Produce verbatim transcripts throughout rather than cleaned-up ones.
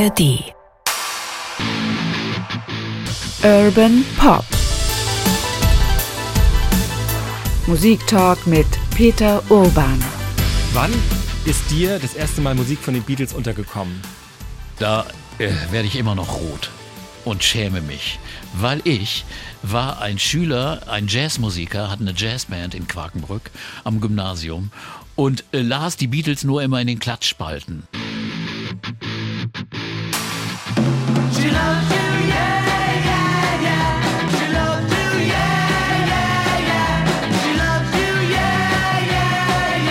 R D. Urban Pop. Musiktalk mit Peter Urban. Wann ist dir das erste Mal Musik von den Beatles untergekommen? Da äh, werde ich immer noch rot und schäme mich, weil ich war ein Schüler, ein Jazzmusiker, hatte eine Jazzband in Quakenbrück am Gymnasium und äh, las die Beatles nur immer in den Klatschspalten. She loves you, yeah, yeah, yeah. She loves you, yeah, yeah, yeah. She loves you, yeah, yeah,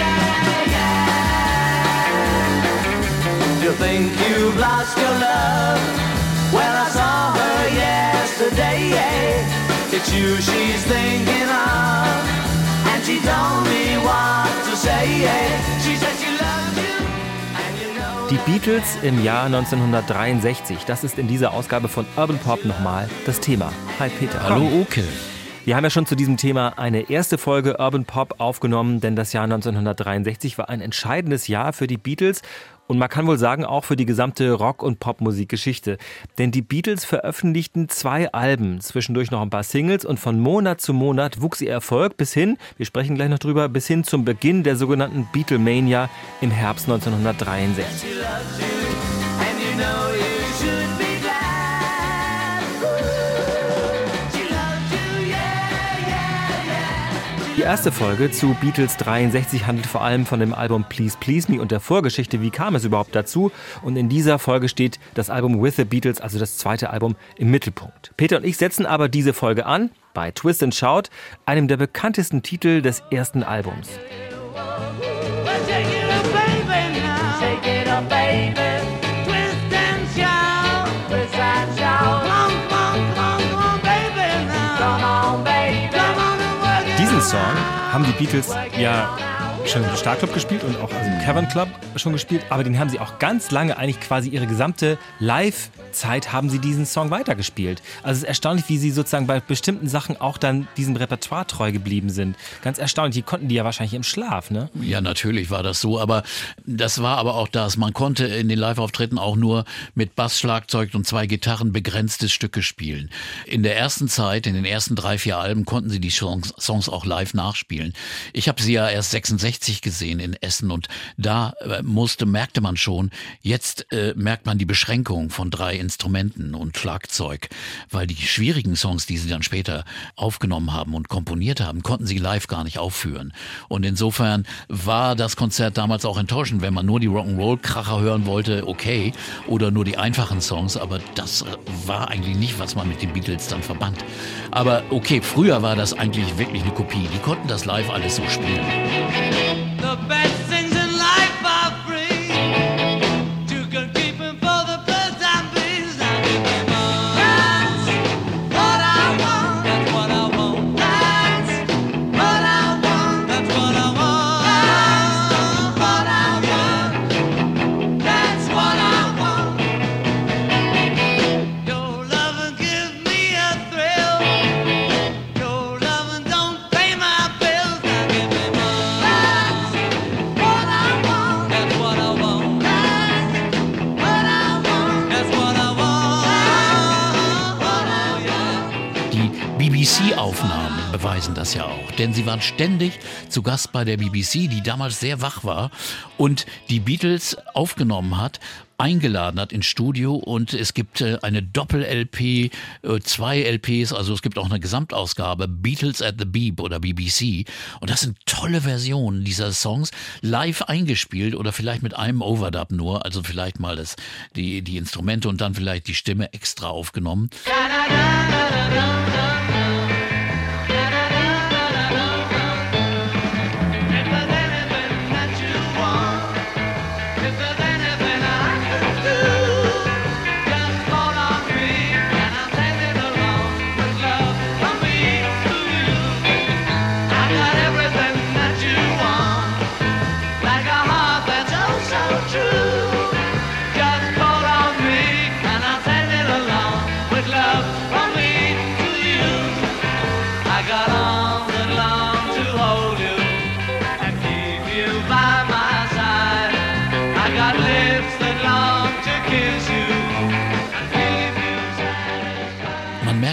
yeah, yeah. You think you've lost your love? Well, I saw her yesterday. It's you she's thinking of, and she told me what to say. She said she loves you, and you know. Die Beatles im Jahr neunzehnhundertdreiundsechzig, das ist in dieser Ausgabe von Urban Pop nochmal das Thema. Hi Peter. Hallo Oke. Wir haben ja schon zu diesem Thema eine erste Folge Urban Pop aufgenommen, denn das Jahr neunzehnhundertdreiundsechzig war ein entscheidendes Jahr für die Beatles. Und man kann wohl sagen, auch für die gesamte Rock- und Popmusikgeschichte. Denn die Beatles veröffentlichten zwei Alben, zwischendurch noch ein paar Singles und von Monat zu Monat wuchs ihr Erfolg bis hin, wir sprechen gleich noch drüber, bis hin zum Beginn der sogenannten Beatlemania im Herbst neunzehnhundertdreiundsechzig. Die erste Folge zu Beatles dreiundsechzig handelt vor allem von dem Album Please Please Me und der Vorgeschichte, wie kam es überhaupt dazu. Und in dieser Folge steht das Album With the Beatles, also das zweite Album, im Mittelpunkt. Peter und ich setzen aber diese Folge an bei Twist and Shout, einem der bekanntesten Titel des ersten Albums. Diesen Song haben die Beatles ja schon im Starclub gespielt und auch also im Cavern Club schon gespielt, aber den haben sie auch ganz lange, eigentlich quasi ihre gesamte Live-Zeit haben sie diesen Song weitergespielt. Also es ist erstaunlich, wie sie sozusagen bei bestimmten Sachen auch dann diesem Repertoire treu geblieben sind. Ganz erstaunlich, die konnten die ja wahrscheinlich im Schlaf, ne? Ja, natürlich war das so, aber das war aber auch das. Man konnte in den Live-Auftritten auch nur mit Bass, Schlagzeug und zwei Gitarren begrenzte Stücke spielen. In der ersten Zeit, in den ersten drei, vier Alben, konnten sie die Songs, Songs auch live nachspielen. Ich habe sie ja erst sechsundsechzig gesehen in Essen und da äh, musste, merkte man schon, jetzt äh, merkt man die Beschränkung von drei Instrumenten und Schlagzeug, weil die schwierigen Songs, die sie dann später aufgenommen haben und komponiert haben, konnten sie live gar nicht aufführen. Und insofern war das Konzert damals auch enttäuschend, wenn man nur die Rock'n'Roll-Kracher hören wollte, okay, oder nur die einfachen Songs, aber das war eigentlich nicht, was man mit den Beatles dann verband. Aber okay, früher war das eigentlich wirklich eine Kopie. Die konnten das live alles so spielen. The best things in life are free. You can keep them for the birds and bees. Now give me more. That's what I want. That's what I want. That's what I want. That's what I want. What I want. That's what I want. Your loving gives me a thrill. Your loving don't pay my bills. Now give me more. B B C-Aufnahmen beweisen das ja auch, denn sie waren ständig zu Gast bei der B B C, die damals sehr wach war und die Beatles aufgenommen hat, eingeladen hat ins Studio und es gibt äh, eine Doppel-L P, äh, zwei L Ps, also es gibt auch eine Gesamtausgabe, Beatles at the Beeb oder B B C und das sind tolle Versionen dieser Songs, live eingespielt oder vielleicht mit einem Overdub nur, also vielleicht mal das, die, die Instrumente und dann vielleicht die Stimme extra aufgenommen. Just call on me and I'll send it along with love from me to you.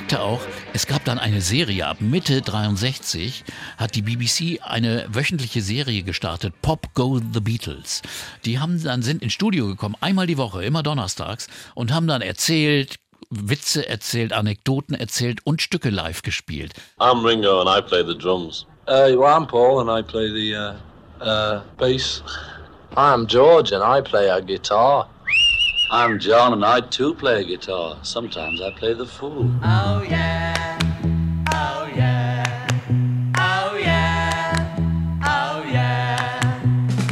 sagte auch, es gab dann eine Serie ab Mitte dreiundsechzig, hat die B B C eine wöchentliche Serie gestartet, Pop Go The Beatles. Die haben dann sind ins Studio gekommen, einmal die Woche, immer donnerstags, und haben dann erzählt, Witze erzählt, Anekdoten erzählt und Stücke live gespielt. I'm Ringo and I play the drums. Uh, well, I'm Paul and I play the uh, uh, bass. I'm George and I play a guitar. I'm John and I too play a guitar. Sometimes I play the fool. Oh yeah, oh yeah, oh yeah, oh yeah.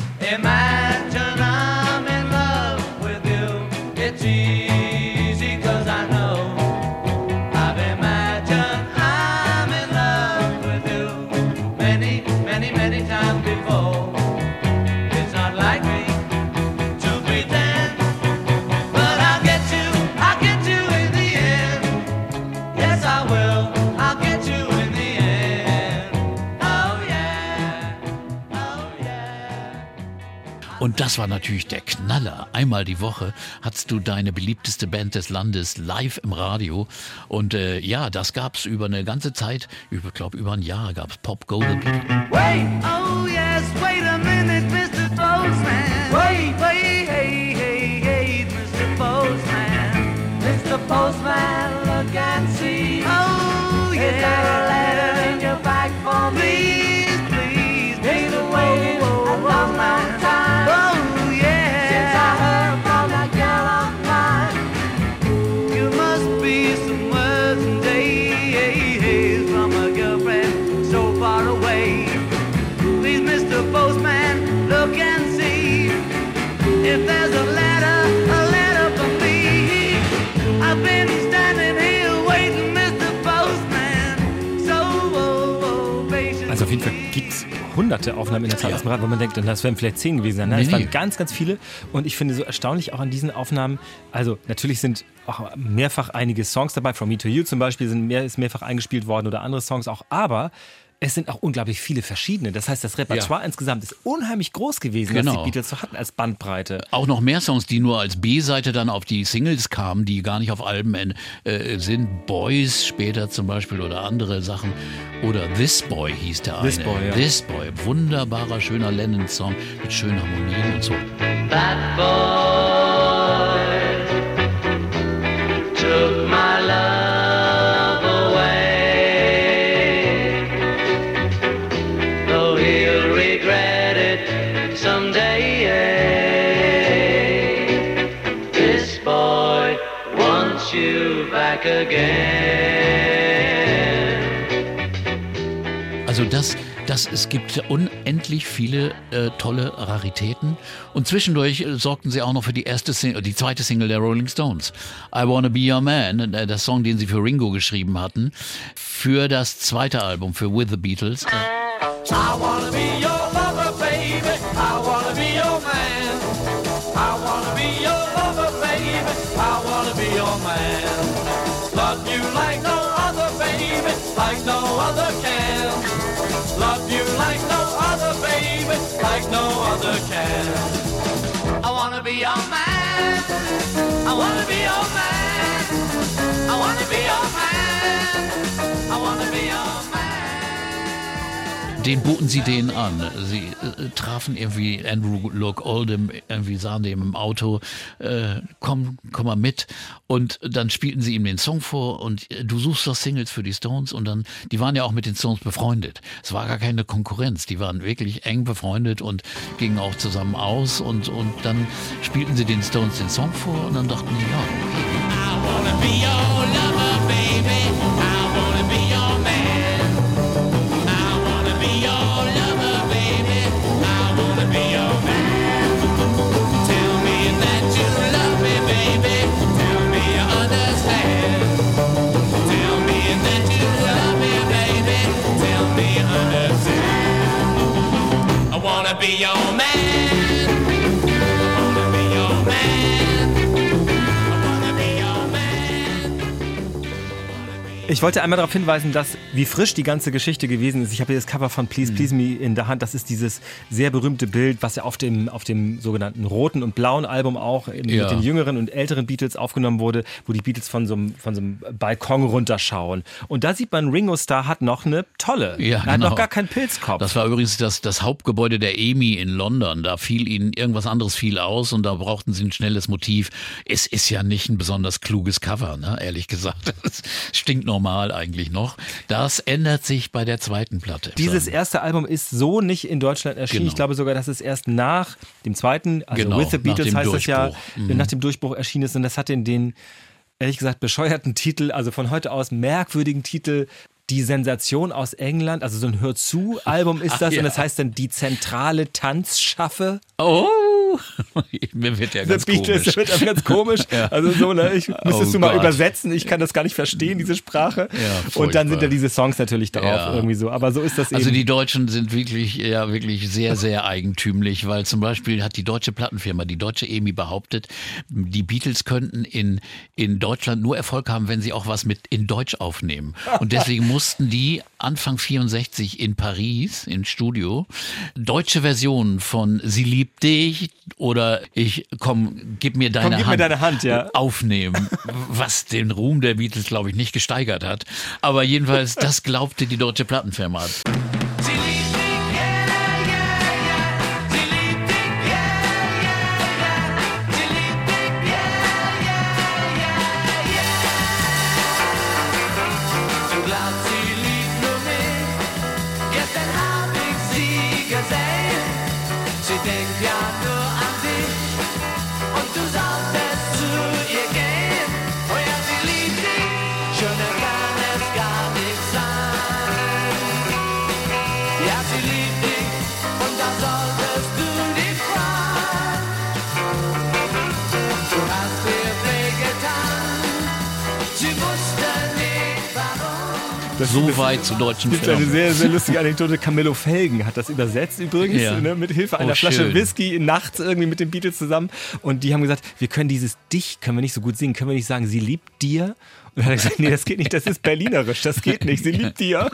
Imagine I'm in love with you. It's easy 'cause I know. I've imagined I'm in love with you many, many, many times before. It's not like me to pretend, but I'll get you, I'll get you in the end. Yes, I will, I'll get you in the end. Oh yeah, oh yeah. Und das war natürlich der Knaller. Einmal die Woche hattest du deine beliebteste Band des Landes live im Radio. Und äh, ja, das gab's über eine ganze Zeit, ich glaube über ein Jahr gab's Pop Go The Beatles. Wait, oh yes, wait a minute, Mister Postman. Wait, wait, hey, hey, hey, Mister Postman. Mister Postman, look and see. Oh yeah, is there a letter in your bag for me? Please, please, please, been waiting a long, long time. Oh yeah, since I heard from that girl of mine. You must be some words and days from a girlfriend so far away. Please, Mister Postman, look and see if there's a letter, a letter for me. I've been standing here waiting, Mister Postman, so oh, oh, patient. Also auf jeden Fall gibt es hunderte Aufnahmen in der Zeit aus dem Rad, wo man denkt, das wären vielleicht zehn gewesen sein. Nein, Nee, es waren nee. ganz, ganz viele. Und ich finde so erstaunlich auch an diesen Aufnahmen, also natürlich sind auch mehrfach einige Songs dabei, From Me to You zum Beispiel, sind mehr, ist mehrfach eingespielt worden oder andere Songs auch, aber es sind auch unglaublich viele verschiedene. Das heißt, das Repertoire insgesamt ist unheimlich groß gewesen, was Genau. die Beatles so hatten als Bandbreite. Auch noch mehr Songs, die nur als B-Seite dann auf die Singles kamen, die gar nicht auf Alben äh, sind. Boys später zum Beispiel oder andere Sachen. Oder This Boy hieß der eine. This Boy, ja. This Boy, wunderbarer, schöner Lennon-Song mit schönen Harmonien und so. That boy took my love away, though he'll regret it someday. This boy wants you back again. Also das, das, es gibt unendlich viele äh, tolle Raritäten und zwischendurch äh, sorgten sie auch noch für die erste Single, die zweite Single der Rolling Stones, I Wanna Be Your Man, äh, der Song, den sie für Ringo geschrieben hatten, für das zweite Album, für With the Beatles. I wanna be your lover, baby. I wanna be your man. I wanna be your lover, baby. I wanna be your man. Love you like no other, baby, like no other can. Love you like no other, baby, like no other can. I wanna be your man. I wanna be your man. I wanna be your man. I wanna be your man. Den boten sie denen an. Sie äh, trafen irgendwie Andrew Loog Oldham, irgendwie sahen dem im Auto, äh, komm, komm mal mit. Und dann spielten sie ihm den Song vor und äh, du suchst doch Singles für die Stones und dann, die waren ja auch mit den Stones befreundet. Es war gar keine Konkurrenz, die waren wirklich eng befreundet und gingen auch zusammen aus und, und dann spielten sie den Stones den Song vor und dann dachten die, ja, okay. I wanna be your lover, baby. I wanna be your man. I wanna be your lover, baby. I wanna be your man. Tell me that you love me, baby. Tell me you understand. Tell me that you love me, baby. Tell me you understand. I wanna be your man. I wanna be your man. I wanna be your man. I wanna be Ich wollte einmal darauf hinweisen, dass wie frisch die ganze Geschichte gewesen ist. Ich habe hier das Cover von Please Please Me in der Hand. Das ist dieses sehr berühmte Bild, was ja auf dem, auf dem sogenannten roten und blauen Album auch in, Ja. mit den jüngeren und älteren Beatles aufgenommen wurde, wo die Beatles von so einem, von so einem Balkon runterschauen. Und da sieht man, Ringo Starr hat noch eine tolle. Ja, er hat genau. noch gar keinen Pilzkopf. Das war übrigens das, das Hauptgebäude der E M I in London. Da fiel ihnen irgendwas anderes viel aus und da brauchten sie ein schnelles Motiv. Es ist ja nicht ein besonders kluges Cover, ne? Ehrlich gesagt. Das stinkt normal eigentlich noch. Das ändert sich bei der zweiten Platte. Dieses erste Album ist so nicht in Deutschland erschienen. Genau. Ich glaube sogar, dass es erst nach dem zweiten, also Genau, With the nach Beatles dem heißt es ja, Durchbruch. Mhm. nach dem Durchbruch erschienen ist. Und das hat den, den, ehrlich gesagt, bescheuerten Titel, also von heute aus merkwürdigen Titel, Die Sensation aus England, also so ein Hör-zu-Album ist das. Ach, ja. Und das heißt dann Die zentrale Tanzschaffe. Oh, mir wird ja The ganz Beatles, komisch. das wird einem ganz komisch. Ja. Also so, ne, ich müsstest Oh du mal Gott. übersetzen. Ich kann das gar nicht verstehen, diese Sprache. Ja, und dann sind furchtbar. da diese Songs natürlich drauf, Ja. irgendwie so. Aber so ist das Also eben. die Deutschen sind wirklich, ja, wirklich sehr, sehr eigentümlich, weil zum Beispiel hat die deutsche Plattenfirma, die deutsche E M I behauptet, die Beatles könnten in, in Deutschland nur Erfolg haben, wenn sie auch was mit in Deutsch aufnehmen. Und deswegen mussten die Anfang vierundsechzig in Paris, im Studio, deutsche Versionen von Sie liebt dich oder ich, komm, gib mir deine Komm, gib mir Hand, deine Hand, ja. aufnehmen, was den Ruhm der Beatles, glaube ich, nicht gesteigert hat. Aber jedenfalls, das glaubte die deutsche Plattenfirma. Sie liebt dich, yeah, yeah, yeah. Sie liebt dich, yeah, yeah, yeah. Sie liebt dich, yeah, yeah, yeah, yeah. Du glaubst, sie liebt nur mich. Gestern hab ich sie gesehen. Sie denkt ja nur an dich. Und du solltest zu ihr gehen. Oh ja, sie liebt dich. Schöner kann es gar nicht sein. Ja, sie liebt dich und da solltest du dich freuen. Du hast ihr wehgetan, sie wusste nicht warum. Das So ist- weit zu deutschen Das ist eine Firmen. sehr, sehr lustige Anekdote. Camillo Felgen hat das übersetzt übrigens, Ja. ne, mit Hilfe einer Oh, Flasche schön. Whisky nachts irgendwie mit den Beatles zusammen. Und die haben gesagt, wir können dieses Dich, können wir nicht so gut singen, können wir nicht sagen, sie liebt dir? Und dann hat er gesagt, nee, das geht nicht, das ist berlinerisch, das geht nicht, sie liebt dir.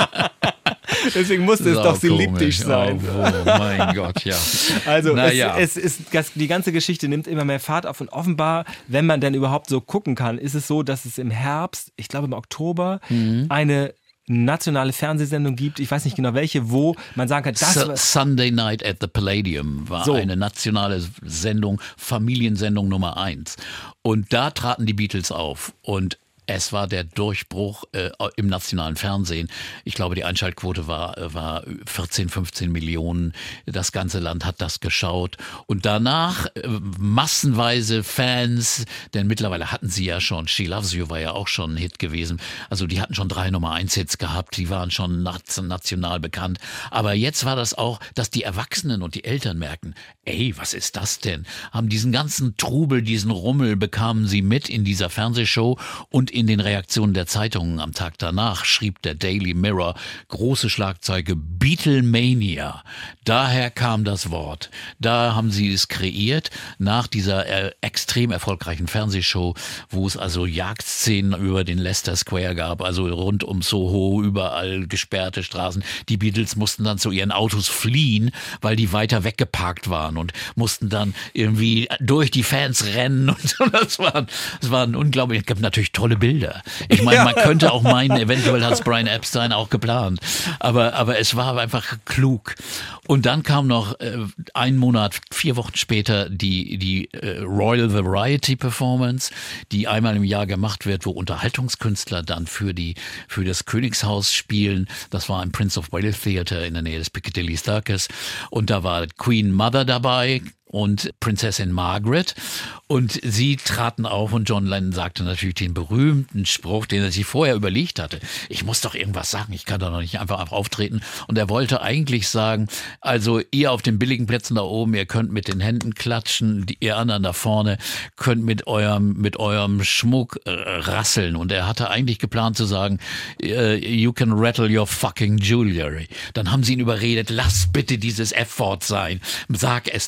Deswegen musste es Sau doch sie liebt komisch. dich sein. Oh, oh mein Gott, ja. Also Naja. es, es ist, das, die ganze Geschichte nimmt immer mehr Fahrt auf und offenbar, wenn man denn überhaupt so gucken kann, ist es so, dass es im Herbst, ich glaube im Oktober, Mhm. eine nationale Fernsehsendung gibt, ich weiß nicht genau welche, wo man sagen kann, das Su- war, Sunday Night at the Palladium war So. eine nationale Sendung, Familiensendung Nummer eins. Und da traten die Beatles auf und es war der Durchbruch äh, im nationalen Fernsehen. Ich glaube, die Einschaltquote war, äh, war vierzehn, fünfzehn Millionen. Das ganze Land hat das geschaut. Und danach äh, massenweise Fans, denn mittlerweile hatten sie ja schon, She Loves You war ja auch schon ein Hit gewesen. Also die hatten schon drei Nummer eins Hits gehabt, die waren schon national bekannt. Aber jetzt war das auch, dass die Erwachsenen und die Eltern merken, ey, was ist das denn? Haben diesen ganzen Trubel, diesen Rummel bekamen sie mit in dieser Fernsehshow und in den Reaktionen der Zeitungen am Tag danach schrieb der Daily Mirror große Schlagzeuge Beatlemania. Daher kam das Wort. Da haben sie es kreiert nach dieser äh, extrem erfolgreichen Fernsehshow, wo es also Jagdszenen über den Leicester Square gab, also rund um Soho, überall gesperrte Straßen. Die Beatles mussten dann zu ihren Autos fliehen, weil die weiter weggeparkt waren und mussten dann irgendwie durch die Fans rennen und, und das waren, das waren unglaublich, es gab natürlich tolle Bilder. Ich meine, man könnte auch meinen, eventuell hat es Brian Epstein auch geplant. Aber, aber es war einfach klug. Und dann kam noch äh, einen Monat, vier Wochen später die, die äh, Royal Variety Performance, die einmal im Jahr gemacht wird, wo Unterhaltungskünstler dann für, die, für das Königshaus spielen. Das war im Prince of Wales Theater in der Nähe des Piccadilly Circus. Und da war Queen Mother dabei und Prinzessin Margaret. Und sie traten auf und John Lennon sagte natürlich den berühmten Spruch, den er sich vorher überlegt hatte. Ich muss doch irgendwas sagen, ich kann doch noch nicht einfach auftreten. Und er wollte eigentlich sagen, also ihr auf den billigen Plätzen da oben, ihr könnt mit den Händen klatschen, die, ihr anderen da vorne könnt mit eurem, mit eurem Schmuck äh, rasseln. Und er hatte eigentlich geplant zu sagen, äh, you can rattle your fucking jewelry. Dann haben sie ihn überredet, lass bitte dieses F-Wort sein, sag es nicht. Und er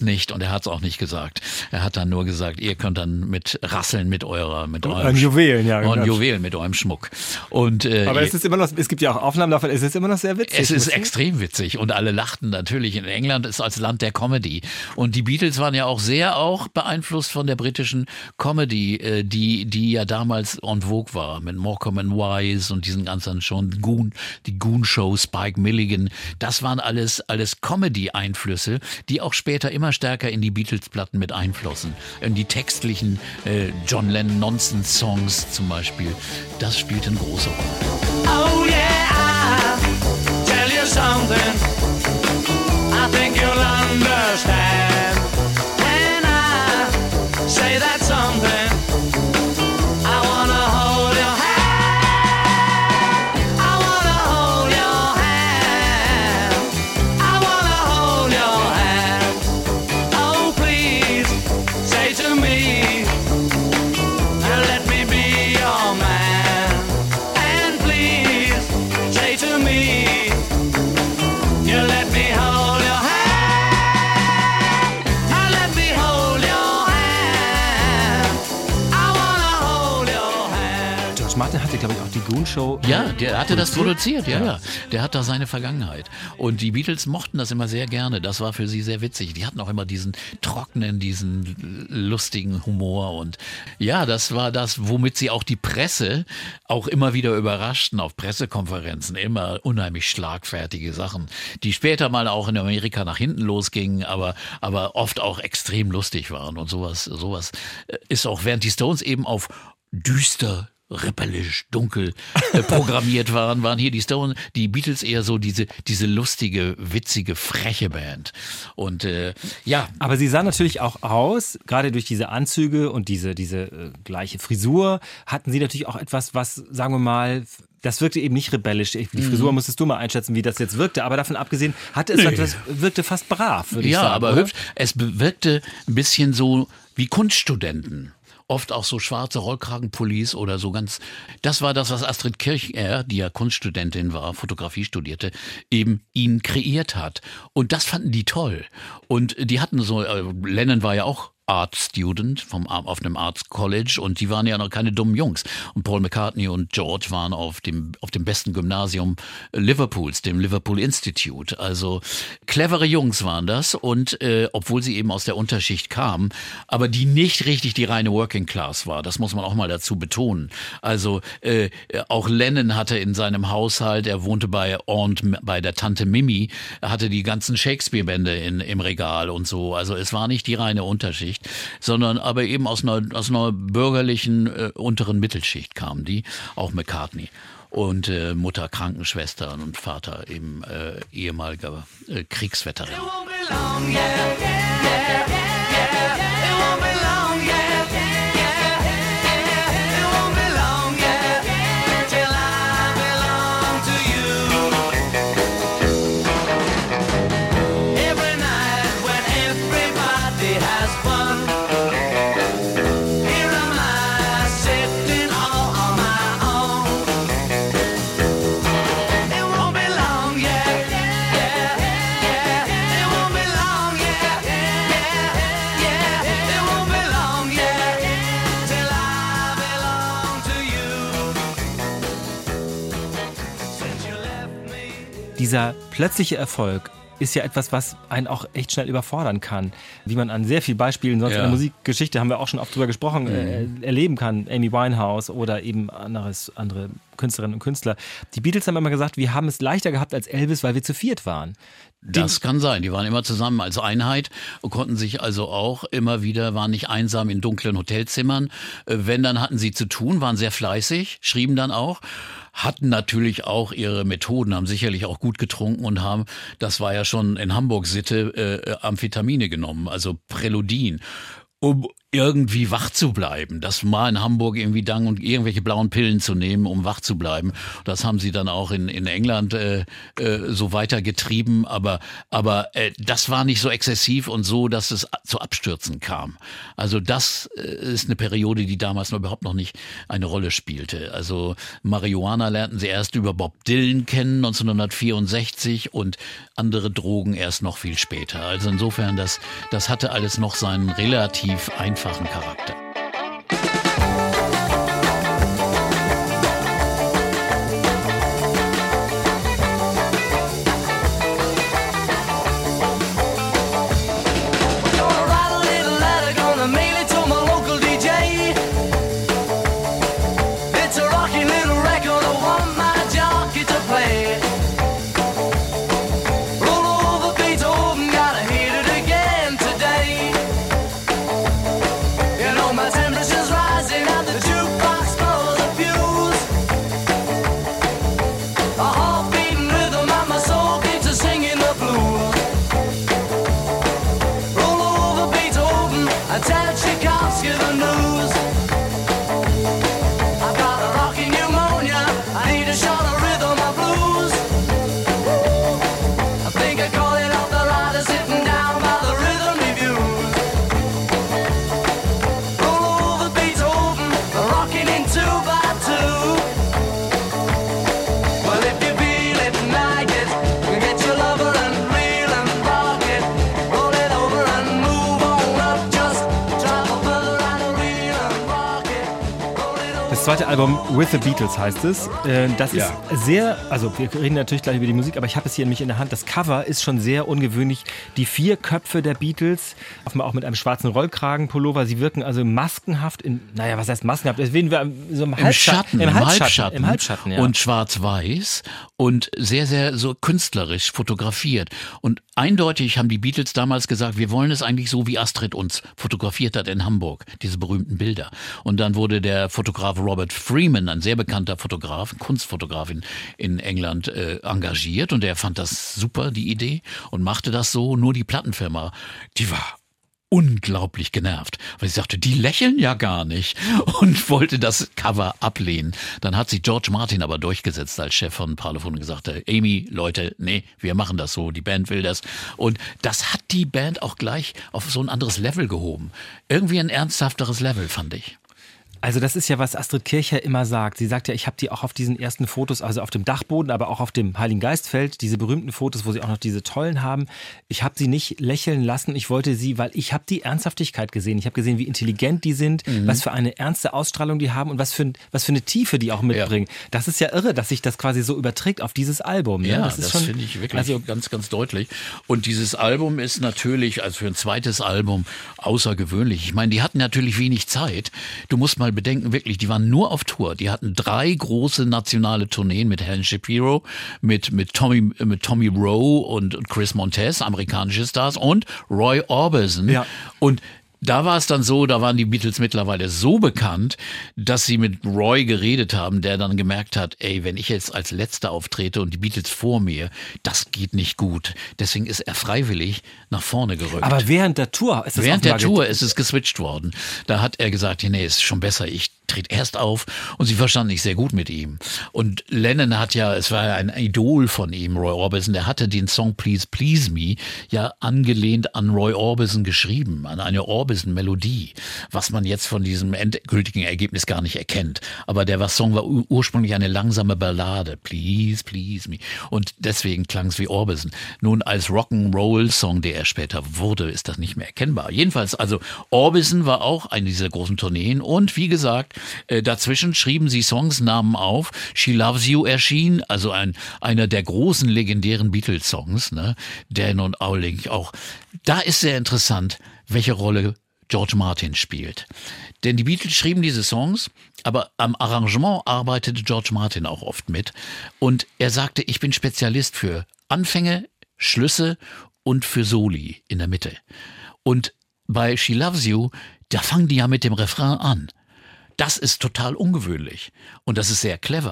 er hat es auch nicht gesagt. Er hat dann nur gesagt, ihr könnt dann mit rasseln mit eurer, mit eurem An Juwelen, ja. An Genau. Juwelen mit eurem Schmuck. Und, äh, Aber es ist immer noch, es gibt ja auch Aufnahmen davon, es ist immer noch sehr witzig. es ist muss ich- extrem witzig und alle lachten natürlich. In England ist als Land der Comedy. Und die Beatles waren ja auch sehr auch beeinflusst von der britischen Comedy, äh, die, die ja damals en vogue war, mit Morecambe and Wise und diesen ganzen schon Goon, die Goon-Show, Spike Milligan. Das waren alles, alles Comedy-Einflüsse, die auch später immer stärker in die Beatles-Platten mit einflossen. In die textlichen äh, John Lennon-Nonsense-Songs zum Beispiel. Das spielt eine große Rolle. Oh yeah, I'll tell you something. I think you'll understand when I say that something. I wanna hold your hand. I wanna hold your hand. I wanna hold your hand. Oh please, say to me, let me be your man. And please, say to me, you let me hold your hand. I let me hold your hand. I wanna hold your hand. George Martin hatte, glaube ich, auch die Goon-Show. Ja, der hatte das produziert. produziert, ja, Ja. ja. Der hat da seine Vergangenheit. Und die Beatles mochten das immer sehr gerne. Das war für sie sehr witzig. Die hatten auch immer diesen trockenen, diesen lustigen Humor. Und ja, das war das, womit sie auch die Presse auch immer wieder überraschten auf Pressekonferenzen. Immer unheimlich schlagfertige Sachen, die später mal auch in Amerika nach hinten losgingen, aber, aber oft auch extrem lustig waren. Und sowas, sowas ist auch, während die Stones eben auf düster, rebellisch, dunkel äh, programmiert waren, waren hier die Stones, die Beatles eher so diese, diese lustige, witzige, freche Band. Und äh, ja, Aber sie sah natürlich auch aus, gerade durch diese Anzüge und diese, diese äh, gleiche Frisur, hatten sie natürlich auch etwas, was, sagen wir mal, das wirkte eben nicht rebellisch. Die Frisur musstest du mal einschätzen, wie das jetzt wirkte. Aber davon abgesehen, hatte es etwas, wirkte fast brav, würde ich ja, sagen. aber oder? hübsch. Es bewirkte ein bisschen so wie Kunststudenten. Oft auch so schwarze Rollkragenpullis oder so ganz. Das war das, was Astrid Kirchner, die ja Kunststudentin war, Fotografie studierte, eben ihn kreiert hat. Und das fanden die toll. Und die hatten so, äh, Lennon war ja auch Art Student vom, auf einem Arts College und die waren ja noch keine dummen Jungs. Und Paul McCartney und George waren auf dem, auf dem besten Gymnasium Liverpools, dem Liverpool Institute. Also clevere Jungs waren das und äh, obwohl sie eben aus der Unterschicht kamen, aber die nicht richtig die reine Working Class war. Das muss man auch mal dazu betonen. Also äh, auch Lennon hatte in seinem Haushalt, er wohnte bei Aunt, bei der Tante Mimi, er hatte die ganzen Shakespeare-Bände in, im Regal und so. Also es war nicht die reine Unterschicht, sondern aber eben aus einer, aus einer bürgerlichen äh, unteren Mittelschicht kamen die, auch McCartney. Und äh, Mutter Krankenschwester und Vater eben äh, ehemaliger äh, Kriegsveteran. It won't be long, yeah, yeah, yeah, yeah. It won't be long, yeah, yeah, yeah. It won't be long, yeah, till I belong to you. Every night when everybody has fun, here am I sitting all on my own. It won't be long, yeah, yeah, yeah. It won't be long, yeah, yeah, yeah. It won't be long, yeah, till I belong to you. Since you left me. Dieser plötzliche Erfolg ist ja etwas, was einen auch echt schnell überfordern kann. Wie man an sehr vielen Beispielen sonst Ja. in der Musikgeschichte, haben wir auch schon oft drüber gesprochen, äh, erleben kann. Amy Winehouse oder eben anderes, andere Künstlerinnen und Künstler. Die Beatles haben immer gesagt, wir haben es leichter gehabt als Elvis, weil wir zu viert waren. Das kann sein. Die waren immer zusammen als Einheit und konnten sich also auch immer wieder, waren nicht einsam in dunklen Hotelzimmern. Äh, Wenn, dann hatten sie zu tun, waren sehr fleißig, schrieben dann auch, hatten natürlich auch ihre Methoden, haben sicherlich auch gut getrunken und haben, das war ja schon in Hamburg Sitte, äh, Amphetamine genommen, also Präludin, um irgendwie wach zu bleiben. Das war in Hamburg irgendwie dann und irgendwelche blauen Pillen zu nehmen, um wach zu bleiben. Das haben sie dann auch in, in England äh, äh, so weitergetrieben, aber, aber äh, das war nicht so exzessiv und so, dass es zu Abstürzen kam. Also das äh, ist eine Periode, die damals noch überhaupt noch nicht eine Rolle spielte. Also Marihuana lernten sie erst über Bob Dylan kennen, neunzehnhundertvierundsechzig, und andere Drogen erst noch viel später. Also insofern, das, das hatte alles noch seinen relativ einfachen Charakter. Das zweite Album With the Beatles heißt es. Das ist Ja. sehr, also wir reden natürlich gleich über die Musik, aber ich habe es hier nämlich in der Hand. Das Cover ist schon sehr ungewöhnlich. Die vier Köpfe der Beatles, auch mit einem schwarzen Rollkragenpullover. Sie wirken also maskenhaft, in, naja, was heißt maskenhaft? Das sehen wir so im, Im Halbschatten, Schatten, im im Halbschatten, Halbschatten, im Halbschatten, ja. Und schwarz-weiß und sehr, sehr so künstlerisch fotografiert. Und eindeutig haben die Beatles damals gesagt, wir wollen es eigentlich so, wie Astrid uns fotografiert hat in Hamburg, diese berühmten Bilder. Und dann wurde der Fotograf Robert Freeman, ein sehr bekannter Fotograf, Kunstfotograf in, in England, äh, engagiert, und er fand das super, die Idee, und machte das so. Nur die Plattenfirma, die war unglaublich genervt, weil sie sagte, die lächeln ja gar nicht, und wollte das Cover ablehnen. Dann hat sich George Martin aber durchgesetzt als Chef von Parlophone und gesagt, Amy, Leute, nee, wir machen das so, die Band will das. Und das hat die Band auch gleich auf so ein anderes Level gehoben. Irgendwie ein ernsthafteres Level, fand ich. Also das ist ja, was Astrid Kirchherr immer sagt. Sie sagt ja, ich habe die auch auf diesen ersten Fotos, also auf dem Dachboden, aber auch auf dem Heiligen Geistfeld, diese berühmten Fotos, wo sie auch noch diese tollen haben. Ich habe sie nicht lächeln lassen. Ich wollte sie, weil ich habe die Ernsthaftigkeit gesehen. Ich habe gesehen, wie intelligent die sind, mhm. was für eine ernste Ausstrahlung die haben und was für, was für eine Tiefe die auch mitbringen. Ja. Das ist ja irre, dass sich das quasi so überträgt auf dieses Album. Ne? Ja, das, das finde ich wirklich also ganz, ganz deutlich. Und dieses Album ist natürlich, also für ein zweites Album, außergewöhnlich. Ich meine, die hatten natürlich wenig Zeit. Du musst mal bedenken, wirklich, die waren nur auf Tour. Die hatten drei große nationale Tourneen mit Helen Shapiro, mit, mit Tommy, mit Tommy Rowe und Chris Montez, amerikanische Stars, und Roy Orbison. Ja. Und da war es dann so, da waren die Beatles mittlerweile so bekannt, dass sie mit Roy geredet haben, der dann gemerkt hat, ey, wenn ich jetzt als Letzter auftrete und die Beatles vor mir, das geht nicht gut. Deswegen ist er freiwillig nach vorne gerückt. Aber während der Tour ist es Während der Tour ist es geswitcht worden. Da hat er gesagt, nee, ist schon besser, ich trete erst auf, und sie verstanden sich sehr gut mit ihm. Und Lennon hat ja, es war ja ein Idol von ihm, Roy Orbison, der hatte den Song Please Please Me ja angelehnt an Roy Orbison geschrieben, an eine Orbison-Melodie, was man jetzt von diesem endgültigen Ergebnis gar nicht erkennt. Aber der Song war ur- ursprünglich eine langsame Ballade, Please Please Me, und deswegen klang es wie Orbison. Nun als Rock'n'Roll-Song, der er später wurde, ist das nicht mehr erkennbar. Jedenfalls, also Orbison war auch eine dieser großen Tourneen, und wie gesagt, Äh, dazwischen schrieben sie Songs, nahmen auf. She Loves You erschien, also ein einer der großen legendären Beatles-Songs, ne? Dan und Owling auch. Da ist sehr interessant, welche Rolle George Martin spielt. Denn die Beatles schrieben diese Songs, aber am Arrangement arbeitete George Martin auch oft mit. Und er sagte, ich bin Spezialist für Anfänge, Schlüsse und für Soli in der Mitte. Und bei She Loves You, da fangen die ja mit dem Refrain an. Das ist total ungewöhnlich, und das ist sehr clever.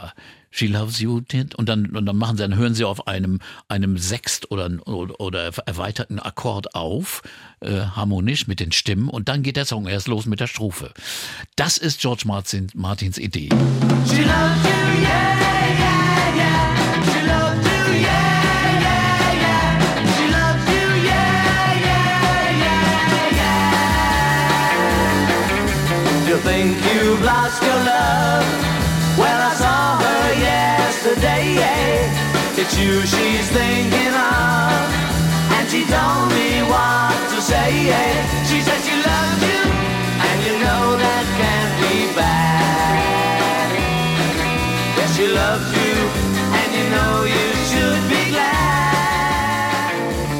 She loves you, und dann, und dann machen sie, dann hören sie auf einem, einem Sext- oder, oder, oder erweiterten Akkord auf, äh, harmonisch mit den Stimmen, und dann geht der Song erst los mit der Strophe. Das ist George Martin, Martins Idee. She loves you, yeah, yeah, yeah. She loves you, yeah, yeah, yeah. She loves you, yeah, yeah, yeah, yeah. You think you've lost your love? Well, I saw her yesterday, yeah. It's you she's thinking of, and she told me what to say, yeah. She said she loves you, and you know that can't be bad. Yes, she loves you, and you know you should be glad.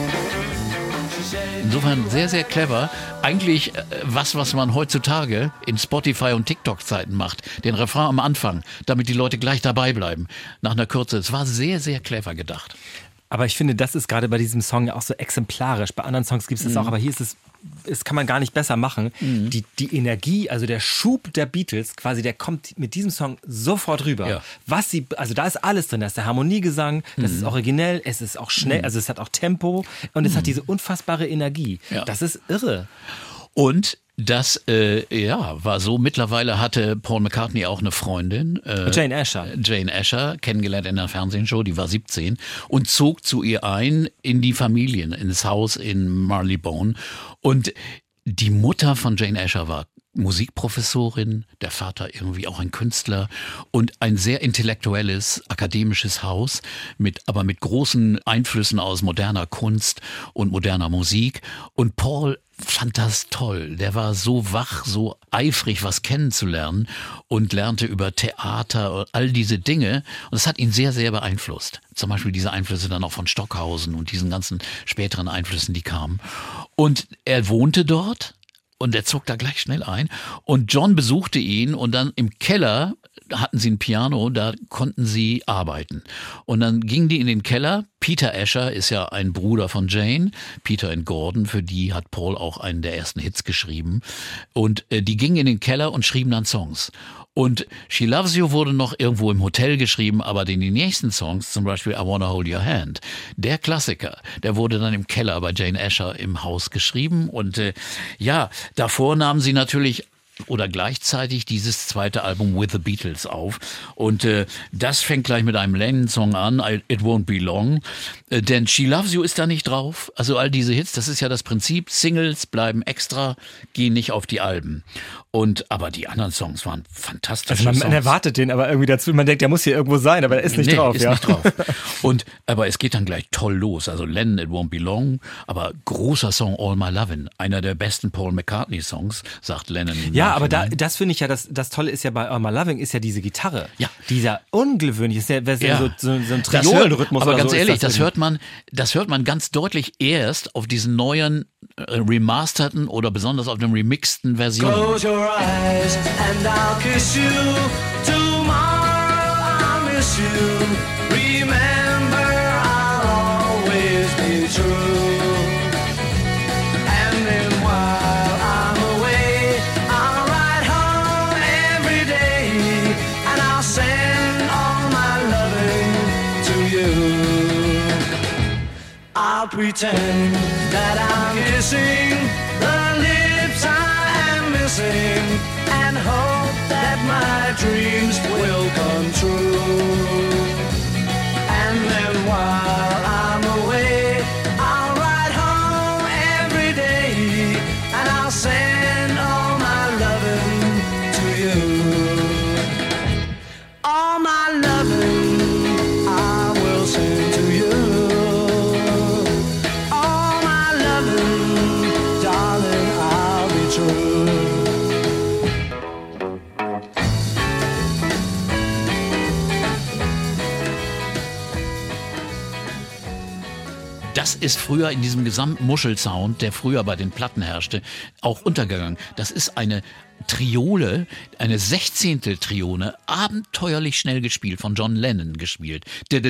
She said, Insofern sehr, sehr clever. Eigentlich äh, was, was man heutzutage in Spotify- und TikTok-Zeiten macht. Den Refrain am Anfang, damit die Leute gleich dabei bleiben. Nach einer Kürze. Es war sehr, sehr clever gedacht. Aber ich finde, das ist gerade bei diesem Song ja auch so exemplarisch. Bei anderen Songs gibt es das auch, aber hier ist es, das kann man gar nicht besser machen. Mhm. Die, die Energie, also der Schub der Beatles, quasi, der kommt mit diesem Song sofort rüber. Ja. Was sie, also da ist alles drin. Da ist der Harmoniegesang, das mhm. ist originell, es ist auch schnell, also es hat auch Tempo und es mhm. hat diese unfassbare Energie. Ja. Das ist irre. Und das äh, ja, war so, mittlerweile hatte Paul McCartney auch eine Freundin. Äh, Jane Asher. Jane Asher, kennengelernt in einer Fernsehshow, die war siebzehn und zog zu ihr ein in die Familien, ins Haus in Marylebone. Und die Mutter von Jane Asher war Musikprofessorin, der Vater irgendwie auch ein Künstler und ein sehr intellektuelles, akademisches Haus, mit, aber mit großen Einflüssen aus moderner Kunst und moderner Musik. Und Paul fand das toll. Der war so wach, so eifrig, was kennenzulernen und lernte über Theater und all diese Dinge. Und das hat ihn sehr, sehr beeinflusst. Zum Beispiel diese Einflüsse dann auch von Stockhausen und diesen ganzen späteren Einflüssen, die kamen. Und er wohnte dort. Und er zog da gleich schnell ein. Und John besuchte ihn und dann im Keller hatten sie ein Piano, da konnten sie arbeiten. Und dann gingen die in den Keller. Peter Asher ist ja ein Bruder von Jane, Peter and Gordon, für die hat Paul auch einen der ersten Hits geschrieben. Und äh, die gingen in den Keller und schrieben dann Songs. Und She Loves You wurde noch irgendwo im Hotel geschrieben, aber in den nächsten Songs, zum Beispiel I Wanna Hold Your Hand, der Klassiker, der wurde dann im Keller bei Jane Asher im Haus geschrieben. Und äh, ja, davor nahmen sie natürlich oder gleichzeitig dieses zweite Album With the Beatles auf. Und äh, das fängt gleich mit einem Lennon-Song an, It Won't Be Long. Äh, denn She Loves You ist da nicht drauf. Also all diese Hits, das ist ja das Prinzip. Singles bleiben extra, gehen nicht auf die Alben. Und aber die anderen Songs waren fantastisch. Also man, man erwartet den aber irgendwie dazu. Man denkt, der muss hier irgendwo sein, aber er ist nicht nee, drauf. ist ja. nicht drauf. Und aber es geht dann gleich toll los. Also Lennon, It Won't Be Long, aber großer Song All My Lovin', einer der besten Paul McCartney Songs, sagt Lennon. Ja, aber da, das finde ich ja, das, das Tolle ist ja bei All My Lovin' ist ja diese Gitarre. Ja. Dieser ungewöhnlich, ist ja, ist ja, ja. So, so, so ein Triolenrhythmus. Aber ganz so ehrlich, das, das hört man, das hört man ganz deutlich erst auf diesen neuen äh, remasterten oder besonders auf den remixten Versionen. Close your eyes and I'll kiss you. Tomorrow I'll miss you. Remember, I'll always be true. And then while I'm away, I'll ride home every day, and I'll send all my loving to you. I'll pretend that I'm kissing the lips I am missing, and hope that my dreams will come true. And then while I'm away, I'll ride home every day, and I'll send all my loving to you. All my loving I will send to you. All my loving, darling, I'll be true. Das ist früher in diesem gesamten Muschelsound, der früher bei den Platten herrschte, auch untergegangen. Das ist eine Triole, eine Sechzehntel-Trione, abenteuerlich schnell gespielt, von John Lennon gespielt.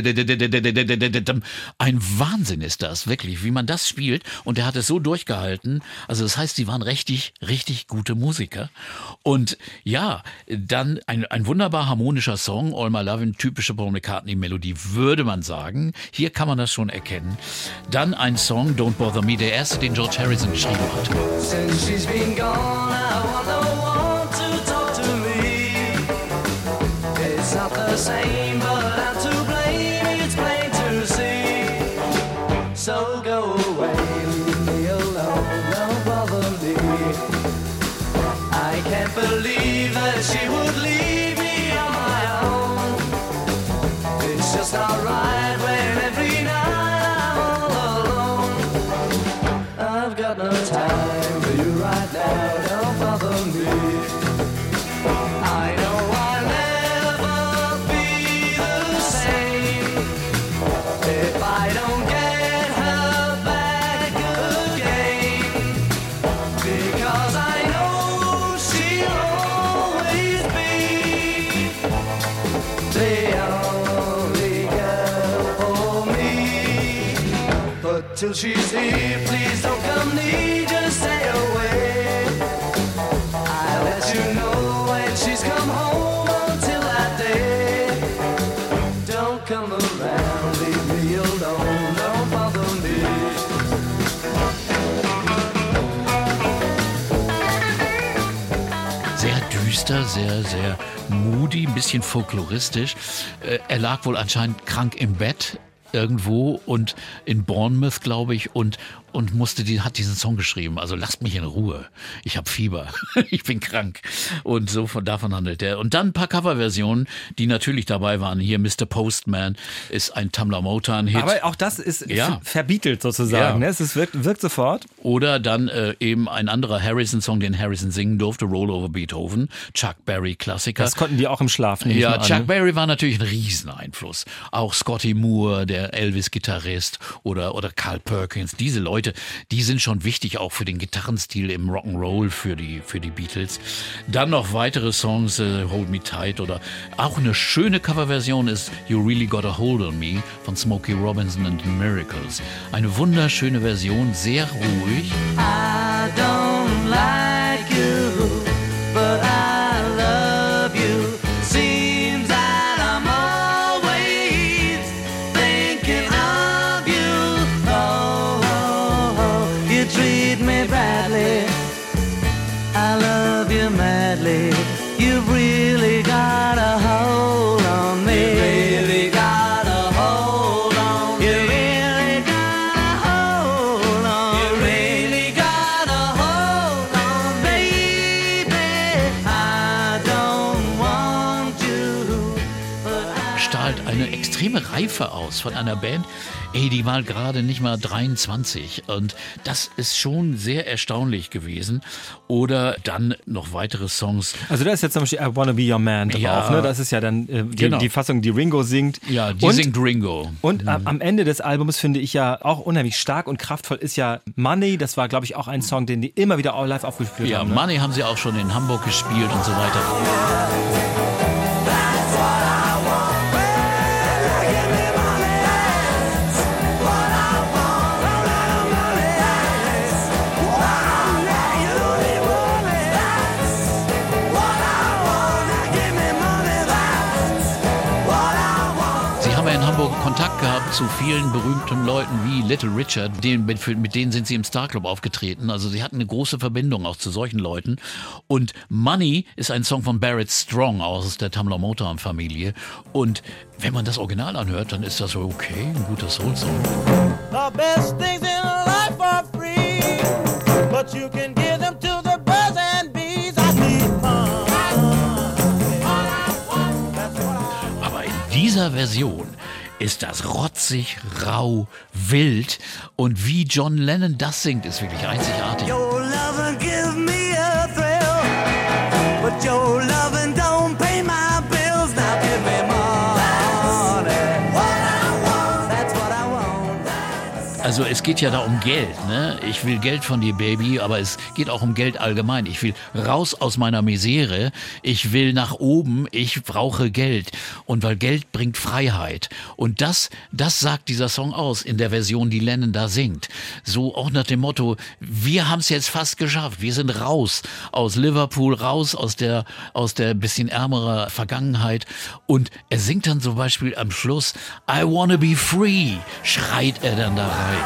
Ein Wahnsinn ist das, wirklich, wie man das spielt. Und er hat es so durchgehalten. Also das heißt, sie waren richtig, richtig gute Musiker. Und ja, dann ein, ein wunderbar harmonischer Song, All My Lovin', typische Paul McCartney-Melodie, würde man sagen. Hier kann man das schon erkennen. Dann ein Song, Don't Bother Me, der erste, den George Harrison geschrieben hat. Since she's been gone, I want no one to talk to me. It's not the same, but I'm to blame, it's plain to see. So go away, leave me alone, don't bother me. I can't believe that she would leave me on my own. It's just not right when every night I'm all alone. I've got no time for you right now, don't bother me. I know I'll never be the same if I don't get her back again, because I know she'll always be the only girl for me. But till she's here, please don't come near, just stay away. I'll let you know when she's come home. Until that day, don't come around, leave me alone, don't bother me. Sehr düster, sehr, sehr moody, ein bisschen folkloristisch. Äh, Er lag wohl anscheinend krank im Bett irgendwo und in Bournemouth, glaube ich, und und musste die hat diesen Song geschrieben. Also lasst mich in Ruhe. Ich habe Fieber. Ich bin krank. Und so von davon handelt er. Und dann ein paar Coverversionen, die natürlich dabei waren. Hier Mister Postman ist ein Tamla Motown-Hit. Aber auch das ist Ja. verbietelt sozusagen. Ja. Ne? Es ist, wirkt, wirkt sofort. Oder dann äh, eben ein anderer Harrison-Song, den Harrison singen durfte, Roll Over Beethoven, Chuck Berry-Klassiker. Das konnten die auch im Schlaf nehmen. Ja, Chuck Berry war natürlich ein Rieseneinfluss. Auch Scotty Moore, der Elvis-Gitarrist, oder, oder Carl Perkins. Diese Leute, die sind schon wichtig auch für den Gitarrenstil im Rock'n'Roll für die, für die Beatles. Dann noch weitere Songs, äh, Hold Me Tight, oder auch eine schöne Coverversion ist You Really Got a Hold on Me von Smokey Robinson and the Miracles. Eine wunderschöne Version, sehr ruhig. I don't like you, but I love you. Seems that I'm always thinking of you. Oh, oh, oh, you treat me badly. I love you madly. You've really got a hold on me. You really got a hold on me. You really got a hold on me. You really got a hold on me, baby. I don't want you, but I Strahlt eine extreme Reife aus von einer Band. Ey, die war gerade nicht mal dreiundzwanzig und das ist schon sehr erstaunlich gewesen. Oder dann noch weitere Songs. Also da ist jetzt zum Beispiel I Wanna Be Your Man drauf. Ja. Ne? Das ist ja dann äh, die, Genau. die Fassung, die Ringo singt. Ja, die und, singt Ringo. Und äh, am Ende des Albums finde ich ja auch unheimlich stark und kraftvoll ist ja Money. Das war, glaube ich, auch ein Song, den die immer wieder live aufgeführt Ja, haben. Ne? Money haben sie auch schon in Hamburg gespielt und so weiter. Sie haben ja in Hamburg Kontakt gehabt zu vielen berühmten Leuten wie Little Richard, den, mit, mit denen sind sie im Starclub aufgetreten. Also sie hatten eine große Verbindung auch zu solchen Leuten. Und Money ist ein Song von Barrett Strong aus der Tamla Motown-Familie. Und wenn man das Original anhört, dann ist das so okay, ein guter Soul-Song. The best things in life are free, but you can give them to the birds and bees. I need fun. Aber in dieser Version ist das rotzig, rau, wild. Und wie John Lennon das singt, ist wirklich einzigartig. Your lovin' give me a thrill, but your lovin' don't pay my bills. Now give me money. What I want, that's what I want. Also Also es geht ja da um Geld, ne? Ich will Geld von dir, Baby, aber es geht auch um Geld allgemein. Ich will raus aus meiner Misere, ich will nach oben, ich brauche Geld. Und weil Geld bringt Freiheit. Und das, das sagt dieser Song aus in der Version, die Lennon da singt. So auch nach dem Motto, wir haben es jetzt fast geschafft. Wir sind raus aus Liverpool, raus aus der, aus der bisschen ärmerer Vergangenheit. Und er singt dann zum Beispiel am Schluss, I wanna be free, schreit er dann da rein.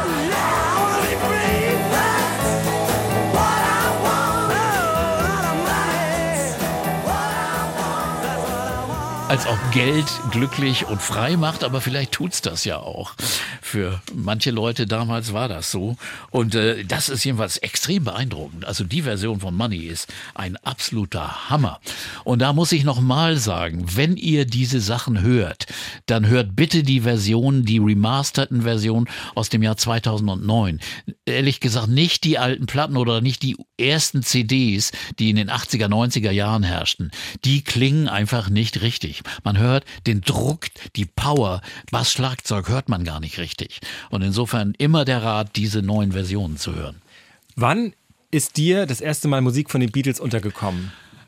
Als ob Geld glücklich und frei macht, aber vielleicht tut's das ja auch. Für manche Leute damals war das so. Und äh, das ist jedenfalls extrem beeindruckend. Also die Version von Money ist ein absoluter Hammer. Und da muss ich noch mal sagen, wenn ihr diese Sachen hört, dann hört bitte die Version, die remasterten Version aus dem Jahr zweitausendneun. Ehrlich gesagt nicht die alten Platten oder nicht die ersten C Ds, die in den achtziger, neunziger Jahren herrschten. Die klingen einfach nicht richtig. Man hört den Druck, die Power, Bass, Schlagzeug hört man gar nicht richtig. Und insofern immer der Rat, diese neuen Versionen zu hören. Wann ist dir das erste Mal Musik von den Beatles untergekommen?